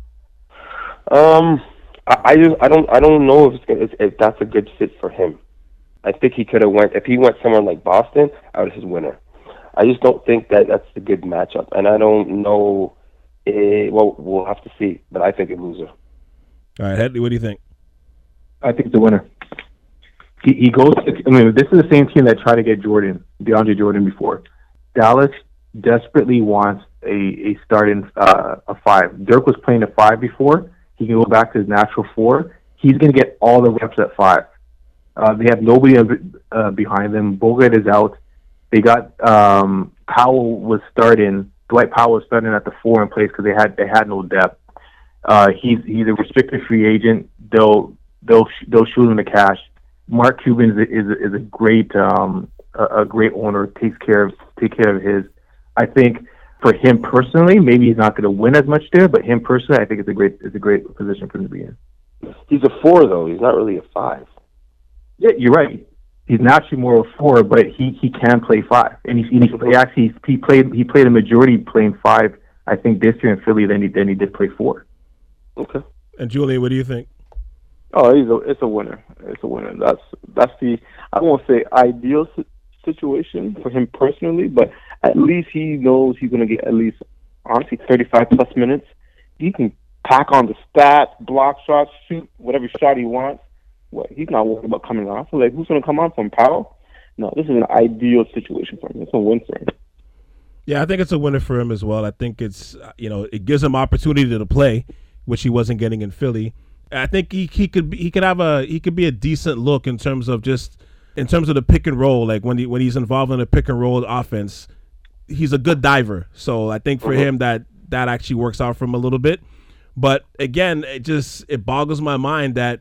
Um, I, I just I don't I don't know if it's gonna, if, if that's a good fit for him. I think he could have went if he went somewhere like Boston. I was his winner. I just don't think that that's a good matchup, and I don't know. Eh, well, we'll have to see, but I think a loser. All right, Hedley, what do you think? I think the winner. He he goes. To, I mean, this is the same team that tried to get Jordan, DeAndre Jordan, before. Dallas desperately wants a a starting uh, a five. Dirk was playing a five before. He can go back to his natural four. He's going to get all the reps at five. Uh, they have nobody uh, behind them. Bogut is out. They got um, Powell was starting. Dwight Powell was starting at the four in place because they had they had no depth. Uh, he's he's a restricted free agent. They'll they'll they'll shoot him the cash. Mark Cuban is a, is a, is a great um, a, a great owner. Takes care of take care of his. I think for him personally, maybe he's not going to win as much there, but him personally, I think it's a great it's a great position for him to be in. He's a four though. He's not really a five. Yeah, you're right. He's naturally more of a four, but he, he can play five, and he, and he, he actually he played he played a majority playing five. I think this year in Philly, then he then he did play four. Okay. And Julian, what do you think? Oh, he's a, it's a winner. It's a winner. That's that's the I won't say ideal si- situation for him personally, but at least he knows he's going to get at least honestly thirty-five plus minutes. He can pack on the stats, block shots, shoot whatever shot he wants. What he's not worried about coming off. So like, who's going to come on from Powell? No, this is an ideal situation for him. It's a win for him. Yeah, I think it's a winner for him as well. I think it's, you know, it gives him opportunity to play, which he wasn't getting in Philly. I think he he could be, he could have a he could be a decent look in terms of just in terms of the pick and roll. Like when he when he's involved in a pick and roll offense, he's a good diver. So I think for Mm-hmm. him that that actually works out for him a little bit. But again, it just it boggles my mind that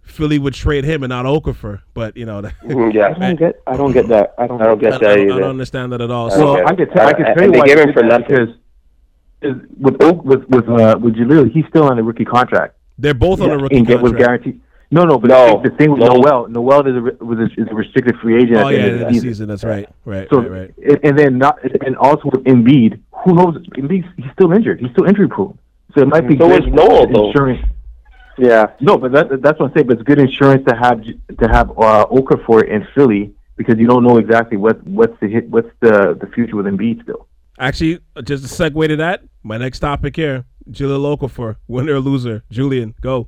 Philly would trade him and not Okafor. But you know, that, yeah, I don't get. I don't get that. I don't. I don't get I, that I, don't, either. I don't understand that at all. I So don't I get could, t- I could And- tell you and they why gave they him did for that, nothing. because is- with Oak, with with uh, with Jaleel, he's still on a rookie contract. they're both on a rookie and get was contract. guaranteed. No, no, but No, the, the thing with no. Noel, Noel is a, re- was a, is a restricted free agent Oh at the yeah, end of the the season. season. That's right, right, So, right, right. and, and then not, and also with Embiid, who knows? Embiid, he's still injured. He's still injury prone. So it might be So good is Noel, though. insurance. Yeah. No, but that, that's what I'm saying. But it's good insurance to have to have uh, Okafor in Philly, because you don't know exactly what what's the hit, what's the the future with Embiid still. Actually, just a segue to that. My next topic here: Jaleel Okafor, winner or loser? Julian, go.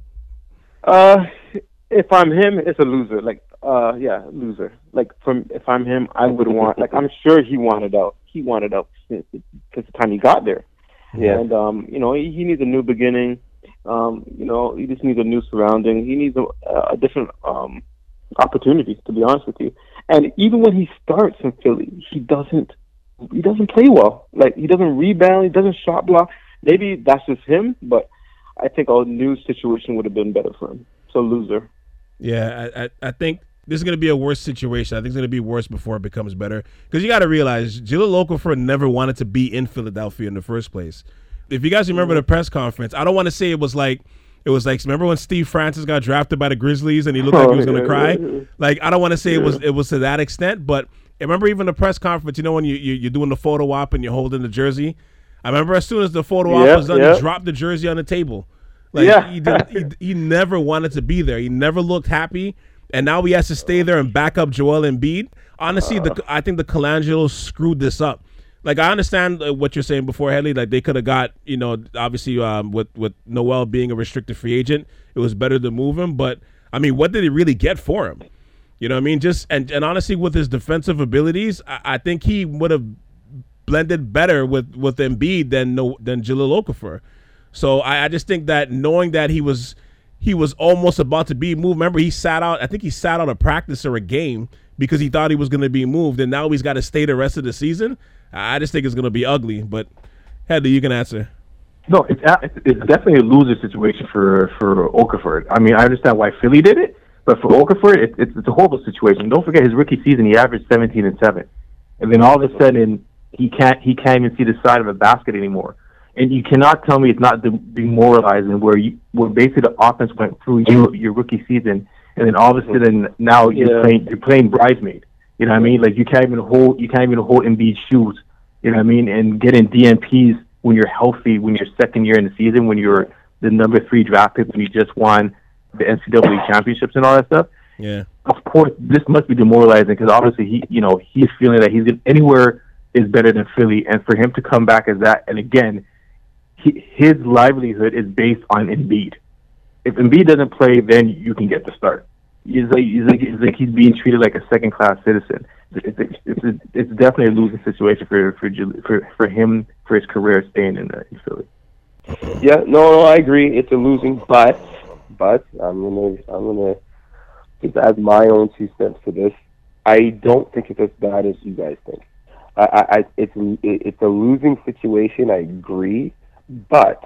Uh, if I'm him, it's a loser. Like, uh, yeah, loser. Like, from if I'm him, I would want. Like, I'm sure he wanted out. He wanted out since, since the time he got there. Yeah. And um, you know, he, he needs a new beginning. Um, you know, he just needs a new surrounding. He needs a, a different um opportunity. To be honest with you, and even when he starts in Philly, he doesn't. He doesn't play well. Like, he doesn't rebound. He doesn't shot block. Maybe that's just him, but I think a new situation would have been better for him. So loser. Yeah, I, I, I think this is going to be a worse situation. I think it's going to be worse before it becomes better. Because you got to realize, Jaleel Okafor never wanted to be in Philadelphia in the first place. If you guys remember the press conference, I don't want to say it was like, it was like, remember when Steve Francis got drafted by the Grizzlies and he looked like he was going to cry? Like, I don't want to say it was it was to that extent, but I remember even the press conference, you know, when you, you, you're doing the photo op and you're holding the jersey? I remember as soon as the photo op Yeah, was done, yeah. he dropped the jersey on the table. Like, Yeah. he, didn't, he he never wanted to be there. He never looked happy, and now he has to stay there and back up Joel Embiid. Honestly, the, I think the Colangelos screwed this up. Like, I understand uh, what you're saying before, Headley. Like, they could have got, you know, obviously um, with with Noel being a restricted free agent, it was better to move him. But I mean, what did he really get for him? You know what I mean? Just and, and honestly, with his defensive abilities, I, I think he would have blended better with with Embiid than no than Jaleel Okafor. So I, I just think that knowing that he was he was almost about to be moved. Remember, he sat out. I think he sat out a practice or a game because he thought he was going to be moved, and now he's got to stay the rest of the season. I just think it's going to be ugly. But Headley, you can answer. No, it's it's it's definitely a loser situation for for Okafor. I mean, I understand why Philly did it, but for Okafor, it, it's it's a horrible situation. Don't forget, his rookie season, he averaged seventeen and seven, and then all of a sudden, he can't he can't even see the side of a basket anymore. And you cannot tell me it's not de- demoralizing, where you where basically the offense went through your your rookie season, and then all of a sudden now you're Yeah. playing you're playing bridesmaid. You know what I mean? Like, you can't even hold you can't even hold Embiid's shoes. You know what I mean? And getting D N Ps when you're healthy, when you're second year in the season, when you're the number three draft pick, when you just won the N C double A championships and all that stuff. Yeah. Of course, this must be demoralizing, because obviously he, you know, he's feeling that he's anywhere is better than Philly, and for him to come back as that, and again, he, his livelihood is based on Embiid. If Embiid doesn't play, then you can get the start. He's like he's like, he's like he's being treated like a second class citizen. It's it's, it's, a, it's definitely a losing situation for for Jul- for for him, for his career staying in, uh, in Philly. Yeah, no, no, I agree. It's a losing, but, but I'm gonna, I'm gonna just add my own two cents to this. I don't think it's as bad as you guys think. I, I, I it's, it's a losing situation. I agree, but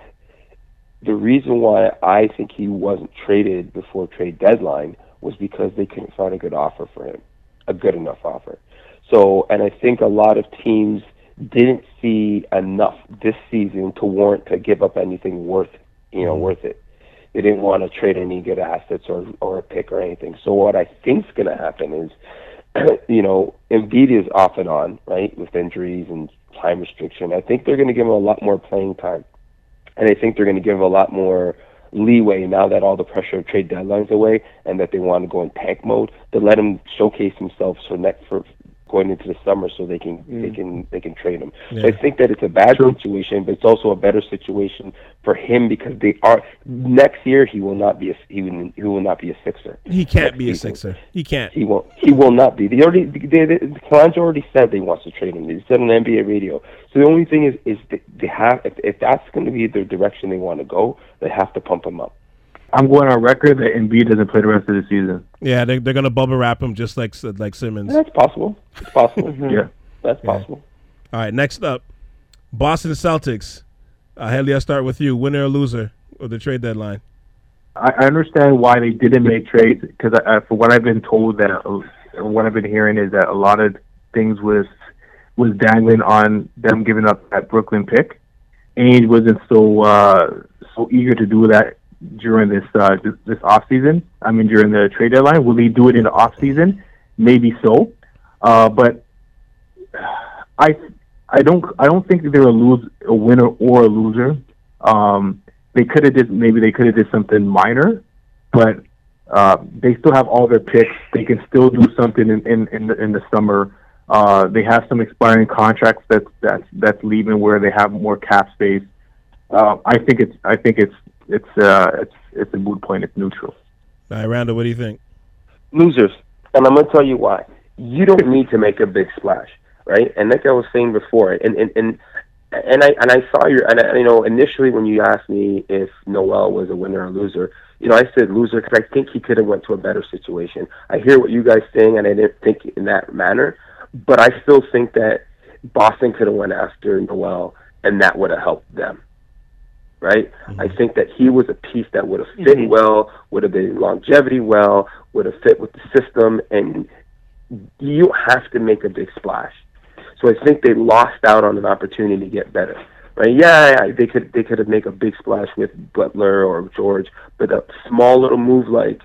the reason why I think he wasn't traded before trade deadline was because they couldn't find a good offer for him, a good enough offer. So, and I think a lot of teams didn't see enough this season to warrant to give up anything worth, you know, worth it. They didn't want to trade any good assets or or a pick or anything. So what I think's going to happen is, you know, Embiid is off and on, right, with injuries and time restriction. I think they're going to give him a lot more playing time, and I think they're going to give him a lot more leeway now that all the pressure of trade deadlines away, and that they want to go in tank mode, to let him showcase himself so next for going into the summer, so they can mm. they can they can trade him. Yeah. So I think that it's a bad True. situation, but it's also a better situation for him, because they are next year he will not be a he will, he will not be a Sixer. He can't next be a season. Sixer. He can't. He won't. He will not be. They already. They, they, Kalanja already said they wants to trade him. They said on N B A radio. So the only thing is, is they, they have. If, if that's going to be the direction they want to go, they have to pump him up. I'm going on record that Embiid doesn't play the rest of the season. Yeah, they, they're going to bubble wrap him just like like Simmons. That's possible. It's possible. Yeah. That's Yeah. possible. All right, next up, Boston Celtics. Uh, Headley, I'll start with you. Winner or loser of the trade deadline? I, I understand why they didn't make trades because I, I, for what I've been told that or what I've been hearing is that a lot of things was was dangling on them giving up that Brooklyn pick. Ainge wasn't so uh, so eager to do that during this uh, this, this off season. I mean, during the trade deadline, will he do it in the off season? Maybe so, uh, but I I don't I don't think that they're a lose a winner or a loser. Um, they could have did maybe they could have did something minor, but uh, they still have all their picks. They can still do something in in, in the in the summer. Uh, they have some expiring contracts that that's that's leaving where they have more cap space. Uh, I think it's I think it's it's uh, it's it's a moot point. It's neutral. All right, Randall, what do you think? Losers, and I'm gonna tell you why. You don't need to make a big splash, right? And like I was saying before, and and and, and I and I saw your and I, you know initially when you asked me if Noel was a winner or loser, you know I said loser because I think he could have went to a better situation. I hear what you guys saying, and I didn't think in that manner. But I still think that Boston could have went after Noel, and that would have helped them, right? Mm-hmm. I think that he was a piece that would have fit mm-hmm. well, would have been longevity well, would have fit with the system, and you don't have to make a big splash. So I think they lost out on an opportunity to get better, right? Yeah, yeah they could they could have made a big splash with Butler or George, but a small little move like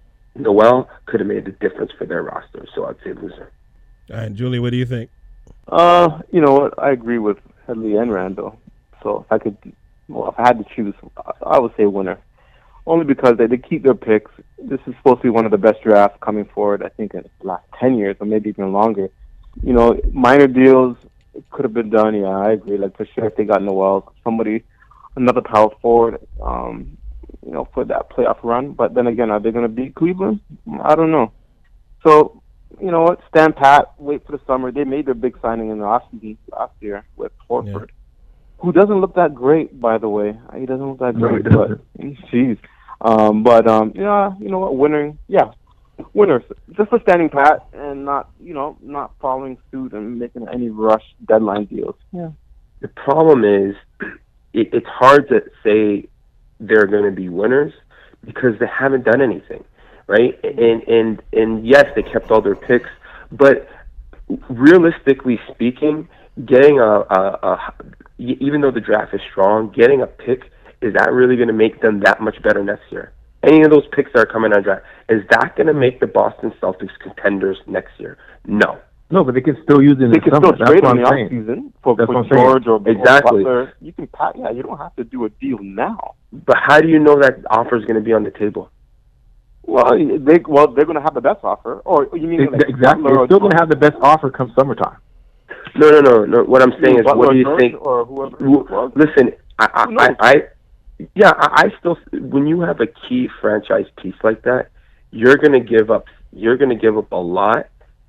Noel could have made the difference for their roster. So I'd say loser. All right, Julie, what do you think? Uh, you know what? I agree with Headley and Randall. So if I could, well, if I had to choose, I would say winner. Only because they, they keep their picks. This is supposed to be one of the best drafts coming forward, I think, in the last ten years or maybe even longer. You know, minor deals could have been done. Yeah, I agree. Like, for sure, if they got Noel, somebody, another power forward, um, you know, for that playoff run. But then again, are they going to beat Cleveland? I don't know. So, you know what? Stand pat. Wait for the summer. They made their big signing in the offseason last year with Horford, yeah. who doesn't look that great, by the way. He doesn't look that great, no, but jeez. Um, but um, yeah, you know what? Winners, yeah, winners. Just for standing pat and not, you know, not following suit and making any rush deadline deals. Yeah. The problem is, it, it's hard to say they're going to be winners because they haven't done anything. Right, and and and yes, they kept all their picks, but realistically speaking, getting a, a, a even though the draft is strong, getting a pick, is that really going to make them that much better next year? Any of those picks that are coming on draft, is that going to make the Boston Celtics contenders next year? No. No, but they can still use it in they the can summer. Still trade in the offseason for, for George or, exactly. or Butler. You can, yeah, you don't have to do a deal now. But how do you know that offer is going to be on the table? Well, they well they're going to have the best offer, or you mean like exactly? They're still going to have the best offer come summertime. No, no, no, no. What I'm saying is, Butler what do you George think? Or whoever who, listen, I, I, I, I, yeah, I, I still. When you have a key franchise piece like that, you're going to give up. You're going to give up a lot,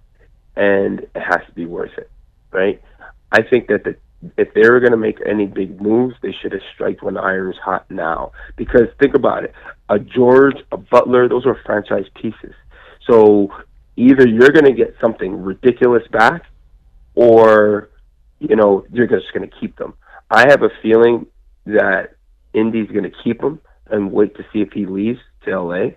and it has to be worth it, right? I think that the if they were going to make any big moves, they should have struck when the iron's hot now. Because think about it, a George, a Butler, those are franchise pieces. So either you're going to get something ridiculous back, or you know you're just going to keep them. I have a feeling that Indy's going to keep him and wait to see if he leaves to L A.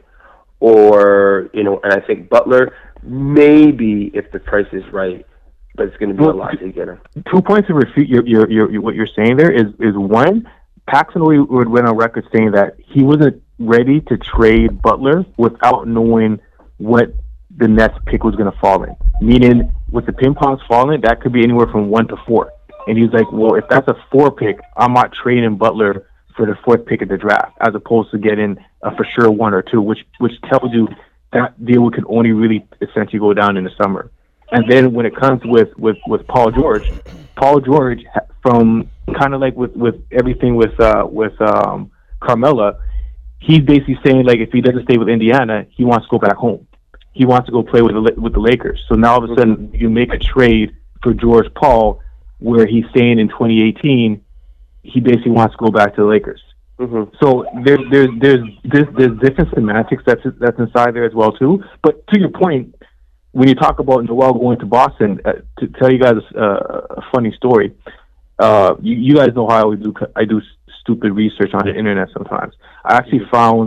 Or you know, and I think Butler maybe if the price is right. But it's going to be well, a lot to get him. Two points to refute your, your, your, your, what you're saying there is, is one, Paxson would went on record saying that he wasn't ready to trade Butler without knowing what the Nets pick was going to fall in. Meaning, with the ping pongs falling, that could be anywhere from one to four. And he's like, well, if that's a four pick, I'm not trading Butler for the fourth pick of the draft, as opposed to getting a for sure one or two, which which tells you that deal could only really essentially go down in the summer. And then when it comes with, with, with Paul George, Paul George, from kind of like with, with everything with uh, with um, Carmella, he's basically saying like if he doesn't stay with Indiana, he wants to go back home. He wants to go play with the with the Lakers. So now all of a sudden you make a trade for George Paul, where he's saying in twenty eighteen he basically wants to go back to the Lakers. Mm-hmm. So there's there's there's there's, there's different semantics that's that's inside there as well too. But to your point, when you talk about Noel going to Boston, uh, to tell you guys uh, a funny story, uh, you, you guys know how I always do I do stupid research on the internet sometimes. I actually found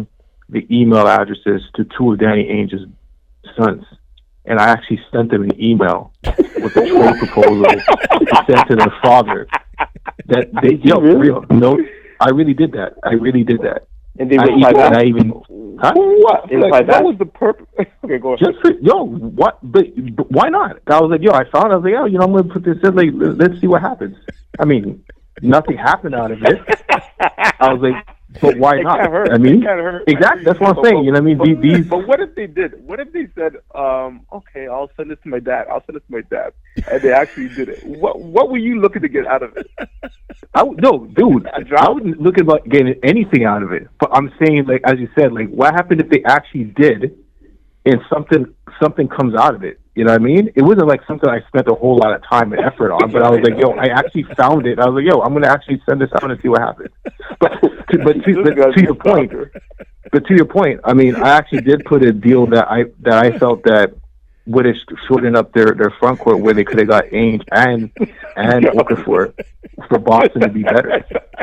the email addresses to two of Danny Ainge's sons. And I actually sent them an email with a trade proposal to send to their father. That they, yo, really? real, no, I really did that. I really did that. And they I replied even, back. and I even, huh? What? They Like, replied that back. was the purpose. Okay, go ahead. Just for, yo, what? But, but why not? I was like, yo, I found. I was like, yo, you know, I'm gonna put this in. Like, let's see what happens. I mean, nothing happened out of it. I was like, but why It not? can't hurt. I mean, It can't hurt. exactly. That's what I'm But- saying. You know what I mean? but- These, these But what if they did? What if they said, um, "Okay, I'll send this to my dad. I'll send this to my dad," and they actually did it? What What were you looking to get out of it? I would, no, dude, I wasn't looking about getting anything out of it. But I'm saying, like, as you said, like, what happened if they actually did, and something something comes out of it? You know what I mean? It wasn't like something I spent a whole lot of time and effort on, but I was like, yo, I actually found it. I was like, yo, I'm gonna actually send this out and see what happens. But to, but to, but to your point, but to your point, I mean, I actually did put a deal that I that I felt that would have shortened up their, their front court where they could have got Ainge and and Okafor for Boston to be better.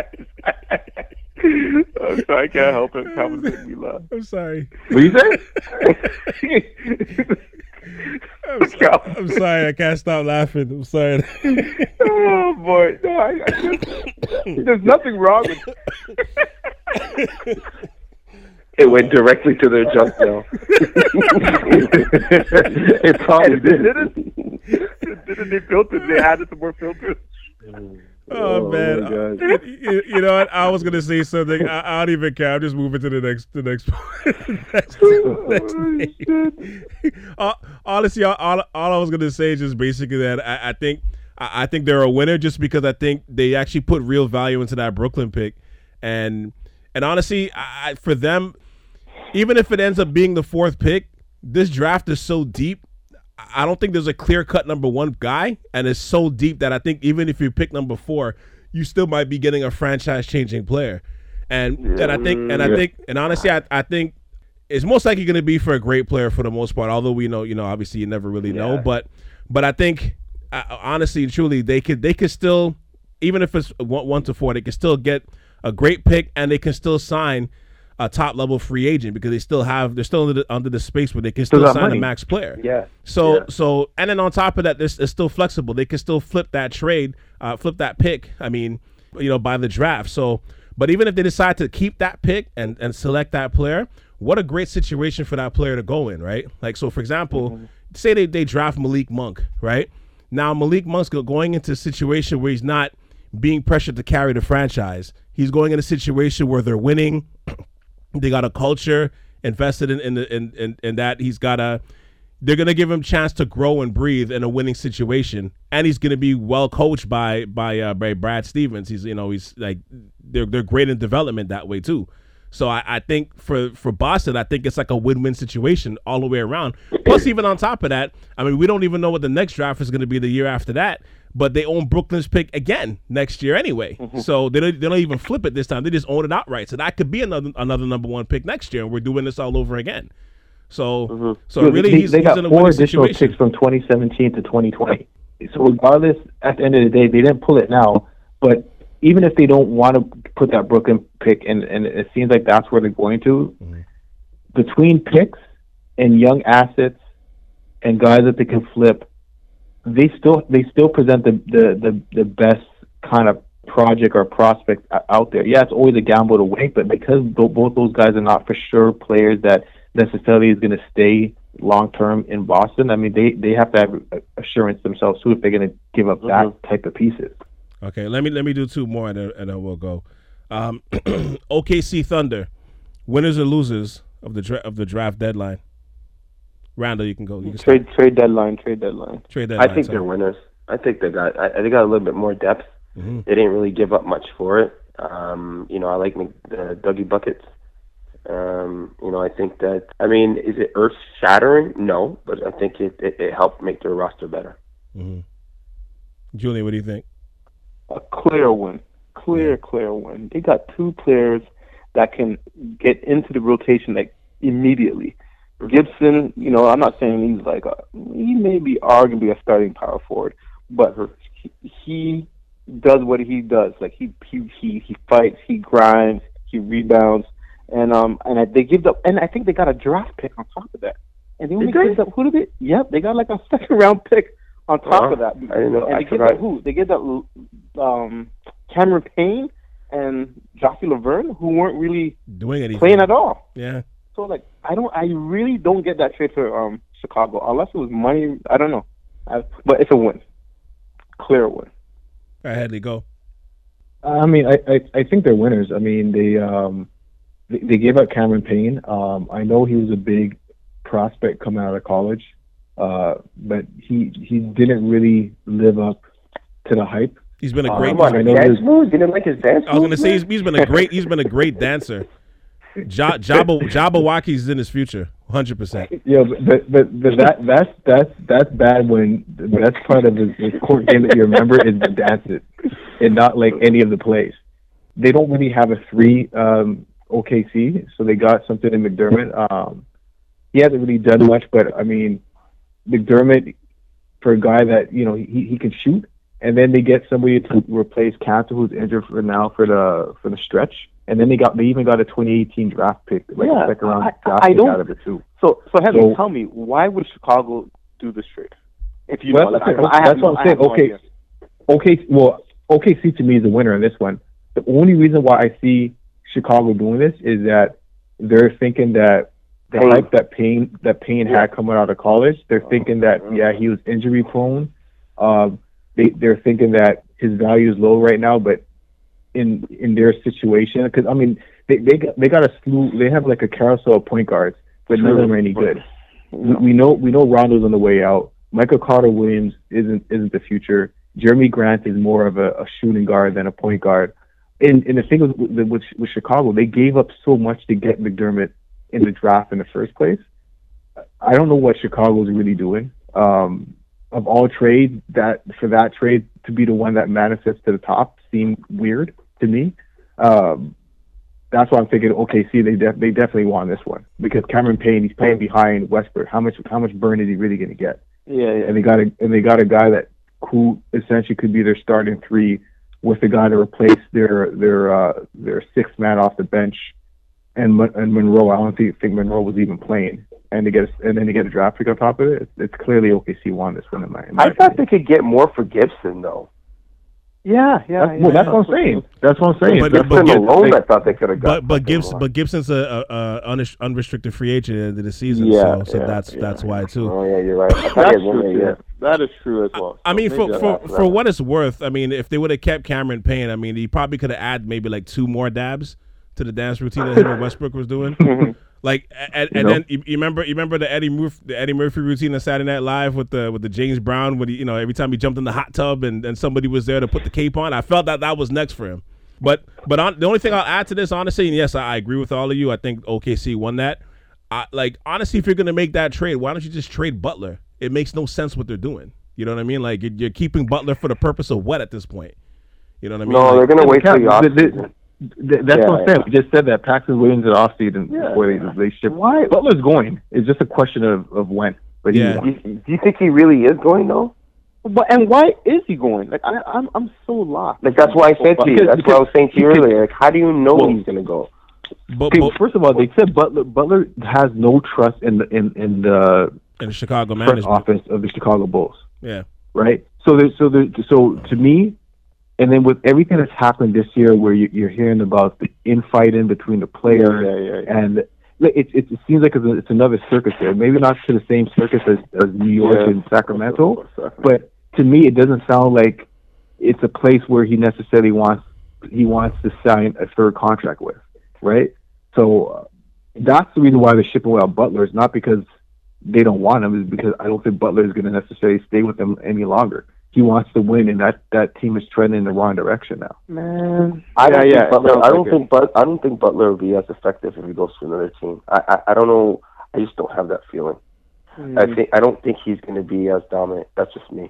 I'm sorry, I can't help it. That was making me laugh. I'm sorry. What do you say? I'm, so, I'm sorry. I can't stop laughing. I'm sorry. Oh boy, no, I, I just, there's nothing wrong with it. It went directly to their junk mail. It probably did. Didn't, didn't they filter? They added some more filters. Oh, Oh, man, my God. Uh, you, you know what? I was gonna say something. I, I don't even care. I'm just moving to the next, the next, next, next name. Uh, honestly, all, all, all I was gonna say is just basically that I, I think, I, I think they're a winner just because I think they actually put real value into that Brooklyn pick, and and honestly, I, for them, even if it ends up being the fourth pick, this draft is so deep. I don't think there's a clear-cut number one guy, and it's so deep that I think even if you pick number four, you still might be getting a franchise-changing player. And and I think and I think and honestly, I, I think it's most likely going to be for a great player for the most part. Although we know, you know, obviously you never really know, Yeah. but but I think uh, honestly and truly, they could they could still, even if it's one, one to four, they can still get a great pick, and they can still sign a top level free agent because they still have they're still under the, under the space where they can still, Still got sign money. a max player. Yeah. So Yeah. so and then on top of that, this is still flexible. They can still flip that trade, uh, flip that pick. I mean, you know, by the draft. So, but even if they decide to keep that pick and and select that player, what a great situation for that player to go in, right? Like, so for example, mm-hmm. say they they draft Malik Monk, right? Now Malik Monk's go- going into a situation where he's not being pressured to carry the franchise. He's going in a situation where they're winning. They got a culture invested in in, the, in in in that. He's got a. They're gonna give him a chance to grow and breathe in a winning situation, and he's gonna be well coached by by uh, by Brad Stevens. He's you know he's like they're they're great in development that way too. So I, I think for for Boston, I think it's like a win-win situation all the way around. Plus, even on top of that, I mean, we don't even know what the next draft is gonna be the year after that. But they own Brooklyn's pick again next year anyway. Mm-hmm. So they don't, they don't even flip it this time. They just own it outright. So that could be another another number one pick next year, and we're doing this all over again. So mm-hmm. so so really, they, he's, they he's got in a four winning additional situation. picks from twenty seventeen to twenty twenty. So regardless, at the end of the day, they didn't pull it now. But even if they don't want to put that Brooklyn pick, and, and it seems like that's where they're going to, mm-hmm. between picks and young assets and guys that they can flip, they still they still present the, the, the, the best kind of project or prospect out there. Yeah, it's always a gamble to wait, but because both those guys are not for sure players that necessarily is going to stay long term in Boston, I mean, they, they have to have assurance themselves too if they're going to give up mm-hmm. that type of pieces. Okay, let me let me do two more and then, and then we'll go. Um, O K C Thunder, winners or losers of the dra- of the draft deadline. Randall, you can go. You can trade start. trade deadline, trade deadline. Trade deadline. I think so. They're winners. I think they got. I, they got a little bit more depth. Mm-hmm. They didn't really give up much for it. Um, you know, I like the Dougie buckets. Um, you know, I think that. I mean, is it earth shattering? No, but I think it, it, it helped make their roster better. Mm-hmm. Julian, what do you think? A clear win, clear, yeah. clear win. They got two players that can get into the rotation like immediately. Gibson, you know, I'm not saying he's like a, he may be arguably a starting power forward, but he, he does what he does. Like he he he he fights, he grinds, he rebounds, and um, and I, they give up, and I think they got a draft pick on top of that. And they only Did they? give up who did it? Yep, they got like a second round pick on top Uh-huh. of that. I didn't know. And I they give forgot. up who? They give up um, Cameron Payne and Joffrey Laverne, who weren't really Doing anything. playing at all. Yeah. So like, I don't, I really don't get that trade for um Chicago unless it was money. I don't know, I, but it's a win, clear win. All right, Headley, go. I mean, I, I, I think they're winners. I mean, they um they, they gave up Cameron Payne. Um, I know he was a big prospect coming out of college, uh, but he he didn't really live up to the hype. He's been a Uh, great. Come on, I his know dance there's- moves? You didn't like his dance I was gonna moves, say man? he's, he's been a great. He's been a great dancer. Ja, Jabba Jabberwocky's in his future, hundred percent. Yeah, but but, but, but that that's that's that's bad when that's part of his, his core game that you remember is the dances and not like any of the plays. They don't really have a three um, O K C, so they got something in McDermott. Um, he hasn't really done much, but I mean, McDermott for a guy that you know he he can shoot, and then they get somebody to replace Cantor who's injured for now for the for the stretch. And then they got they even got a twenty eighteen draft pick, like Yeah, a second round I- draft I pick don't- out of it too. So, so Heather, So- tell me, why would Chicago do this trade? If you Well, know, that's like, what- I, I have that's no, what I'm I have saying. no Okay. idea. O K C, well, O K C to me is the winner in this one. The only reason why I see Chicago doing this is that they're thinking that the Payne. hype that Payne that Payne had coming out of college, they're thinking that yeah he was injury prone. Um, they they're thinking that his value is low right now, but in in their situation, because I mean they they got, they got a slew. They have like a carousel of point guards, but none of them are any good. We, we know we know Rondo's on the way out. Michael Carter Williams isn't isn't the future. Jeremy Grant is more of a, a shooting guard than a point guard. And and the thing with, with with Chicago, they gave up so much to get McDermott in the draft in the first place. I don't know what Chicago's really doing. Um, of all trades, that for that trade to be the one that manifests to the top seemed weird to me. Um, that's why I'm thinking O K C. They def- they definitely won this one because Cameron Payne, he's playing behind Westbrook. How much how much burn is he really going to get? Yeah, yeah. And they got a and they got a guy that who essentially could be their starting three with a guy to replace their their uh, their sixth man off the bench, and and Monroe. I don't think, think Monroe was even playing, and to get a, and then to get a draft pick on top of it, it's, it's clearly O K C won this one in my. In my I thought opinion. they could get more for Gibson, though. Yeah, yeah. That's, well, that's what I'm saying. That's what I'm saying. But- That's but- Gibson Gib- alone, they- I thought they could have got. But but something Gibson more. but Gibson's a, a, a unis- unrestricted free agent at the end of the season, Yeah, so so yeah, that's yeah. that's why too. Oh yeah, you're right. I thought he That's had one true. more Too. year. That is true as well. I mean, So for maybe for, that's- for what it's worth, I mean, if they would have kept Cameron Payne, I mean, he probably could have added maybe like two more dabs to the dance routine that him and Westbrook was doing. Like, and, and know? then you, you remember, you remember the Eddie Murphy, the Eddie Murphy routine on Saturday Night Live with the with the James Brown, when he, you know, every time he jumped in the hot tub and, and somebody was there to put the cape on. I felt that that was next for him. But but on, the only thing I'll add to this, honestly, and yes, I, I agree with all of you. I think O K C won that. I, like, honestly, if you're gonna make that trade, why don't you just trade Butler? It makes no sense what they're doing. You know what I mean? Like, you're, you're keeping Butler for the purpose of what at this point? You know what I mean? No, Like, they're gonna wait till Cap- the off th- th- season. th- That's Yeah, what I'm saying. We just said that Paxton Williams is off season Yeah. before they they ship. Why- Butler's going? It's just a question of, of when. But he Yeah. won. Do you, do you think he really is going though? But and why is he going? Like I, I'm I'm so lost. Like that's why I said to you. Because- That's what I was saying to you because- earlier. Like, how do you know Well- he's gonna go? but, Okay, but first of all, they said Butler Butler has no trust in the in, in the in the Chicago front management, office of the Chicago Bulls, yeah, right? So there, so there, so to me, and then with everything that's happened this year, where you, you're hearing about the infighting between the players, Yeah, yeah, yeah. and it, it, it seems like it's, a, it's another circus there. Maybe not to the same circus as, as New York Yeah. and Sacramento, but to me, it doesn't sound like it's a place where he necessarily wants he wants to sign a third contract with, right? So uh, that's the reason why they're shipping without Butler. It's not because they don't want him, it's because I don't think Butler is going to necessarily stay with them any longer. He wants to win, and that, that team is trending in the wrong direction now. Man, I don't yeah, think yeah. Butler. it sounds I don't like think but I don't think Butler will be as effective if he goes to another team. I I, I don't know. I just don't have that feeling. it. I think I don't think he's going to be as dominant. That's just me.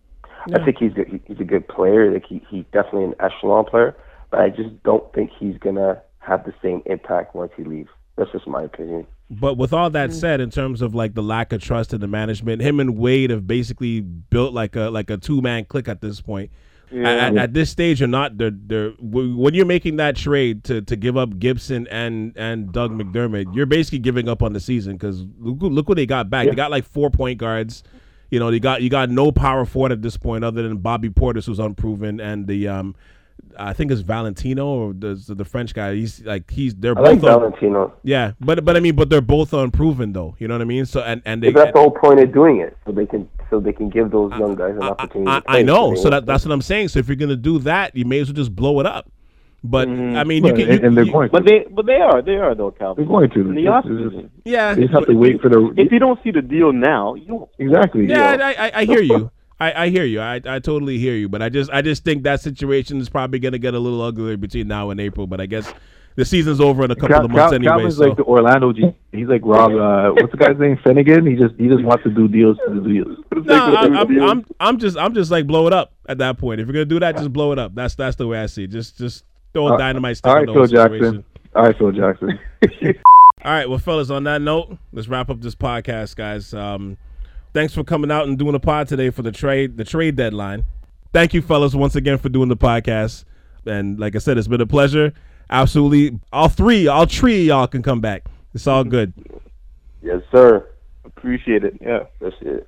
I think he's good. He, he's a good player. Like he, he's definitely an echelon player. But I just don't think he's gonna have the same impact once he leaves. That's just my opinion. But with all that said, in terms of like the lack of trust in the management, him and Wade have basically built like a like a two man clique at this point. Yeah. At, at this stage, you're not. They're, they're, when you're making that trade to, to give up Gibson and, and Doug McDermott, you're basically giving up on the season because look, look what they got back. Yeah. They got like four point guards. You know, they got you got no power forward at this point other than Bobby Portis, who's unproven, and the um, I think it's Valentino or the the French guy. He's like he's they're I both like un- Valentino. yeah, but but I mean, but they're both unproven though. You know what I mean? So and and they. But that's the whole point of doing it, so they can so they can give those young guys an I, opportunity. I, to play I know, so so that that's what I'm saying. So if you're gonna do that, you may as well just blow it up. But Mhm. I mean, you But- can, you, and, and they're you- going to. But they, but they are, they are though, Calvin. They're going to. In the It's- off it's- season. yeah, They just have to wait for the. If you don't see the deal now, you won't. Exactly. yeah, Yeah. I, I, I hear you. I, I hear you. I, I totally hear you. But I just I just think that situation is probably gonna get a little uglier between now and April. But I guess the season's over in a couple Cal- of months Cal- anyway. Calvin's So. like the Orlando G. He's like Rob. Uh, what's the guy's name? Finnegan. He just he just wants to do deals to do deals. No, I'm, I'm, I'm, I'm just, I'm just like blow it up at that point. If you're gonna do that, just blow it up. That's, that's the way I see it. Just, just throw a Uh, dynamite stick All on right, the Phil whole situation. Jackson. All right, Phil Jackson. All right, well, fellas, on that note, let's wrap up this podcast, guys. Um, thanks for coming out and doing the pod today for the trade, the trade deadline. Thank you, fellas, once again for doing the podcast. And like I said, it's been a pleasure. Absolutely, all three, all three of y'all can come back. It's all good. Yes, sir. Appreciate it. Yeah. That's it.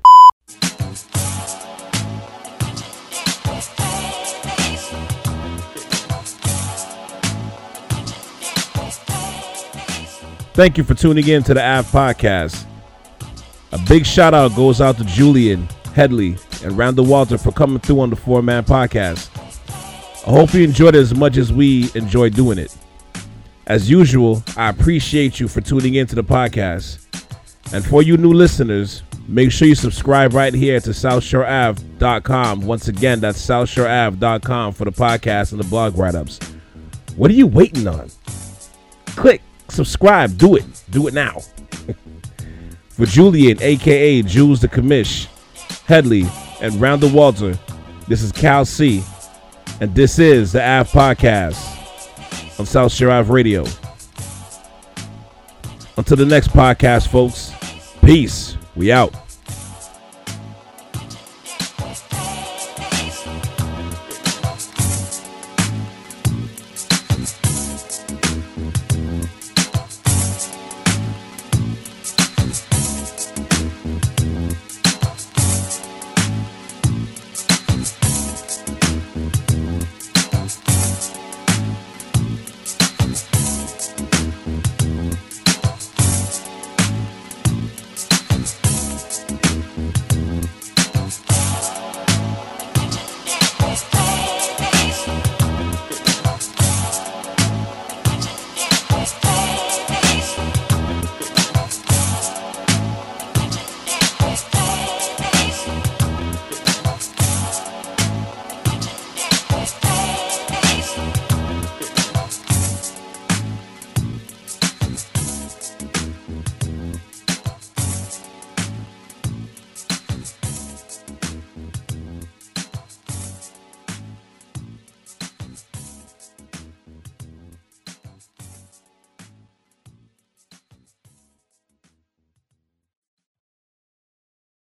Thank you for tuning in to the A V Podcast. A big shout out goes out to Julian, Headley, and Randall Walter for coming through on the Four Man Podcast. I hope you enjoyed it as much as we enjoy doing it. As usual, I appreciate you for tuning into the podcast. And for you new listeners, make sure you subscribe right here to south shore ave dot com. Once again, that's south shore ave dot com for the podcast and the blog write-ups. What are you waiting on? Click, subscribe, do it. Do it now. For Julian, a k a. Jules the Commish, Headley, and Randall Walter, this is Cal C. And this is the A V Podcast on South Shore Ave Radio. Until the next podcast, folks, peace. We out.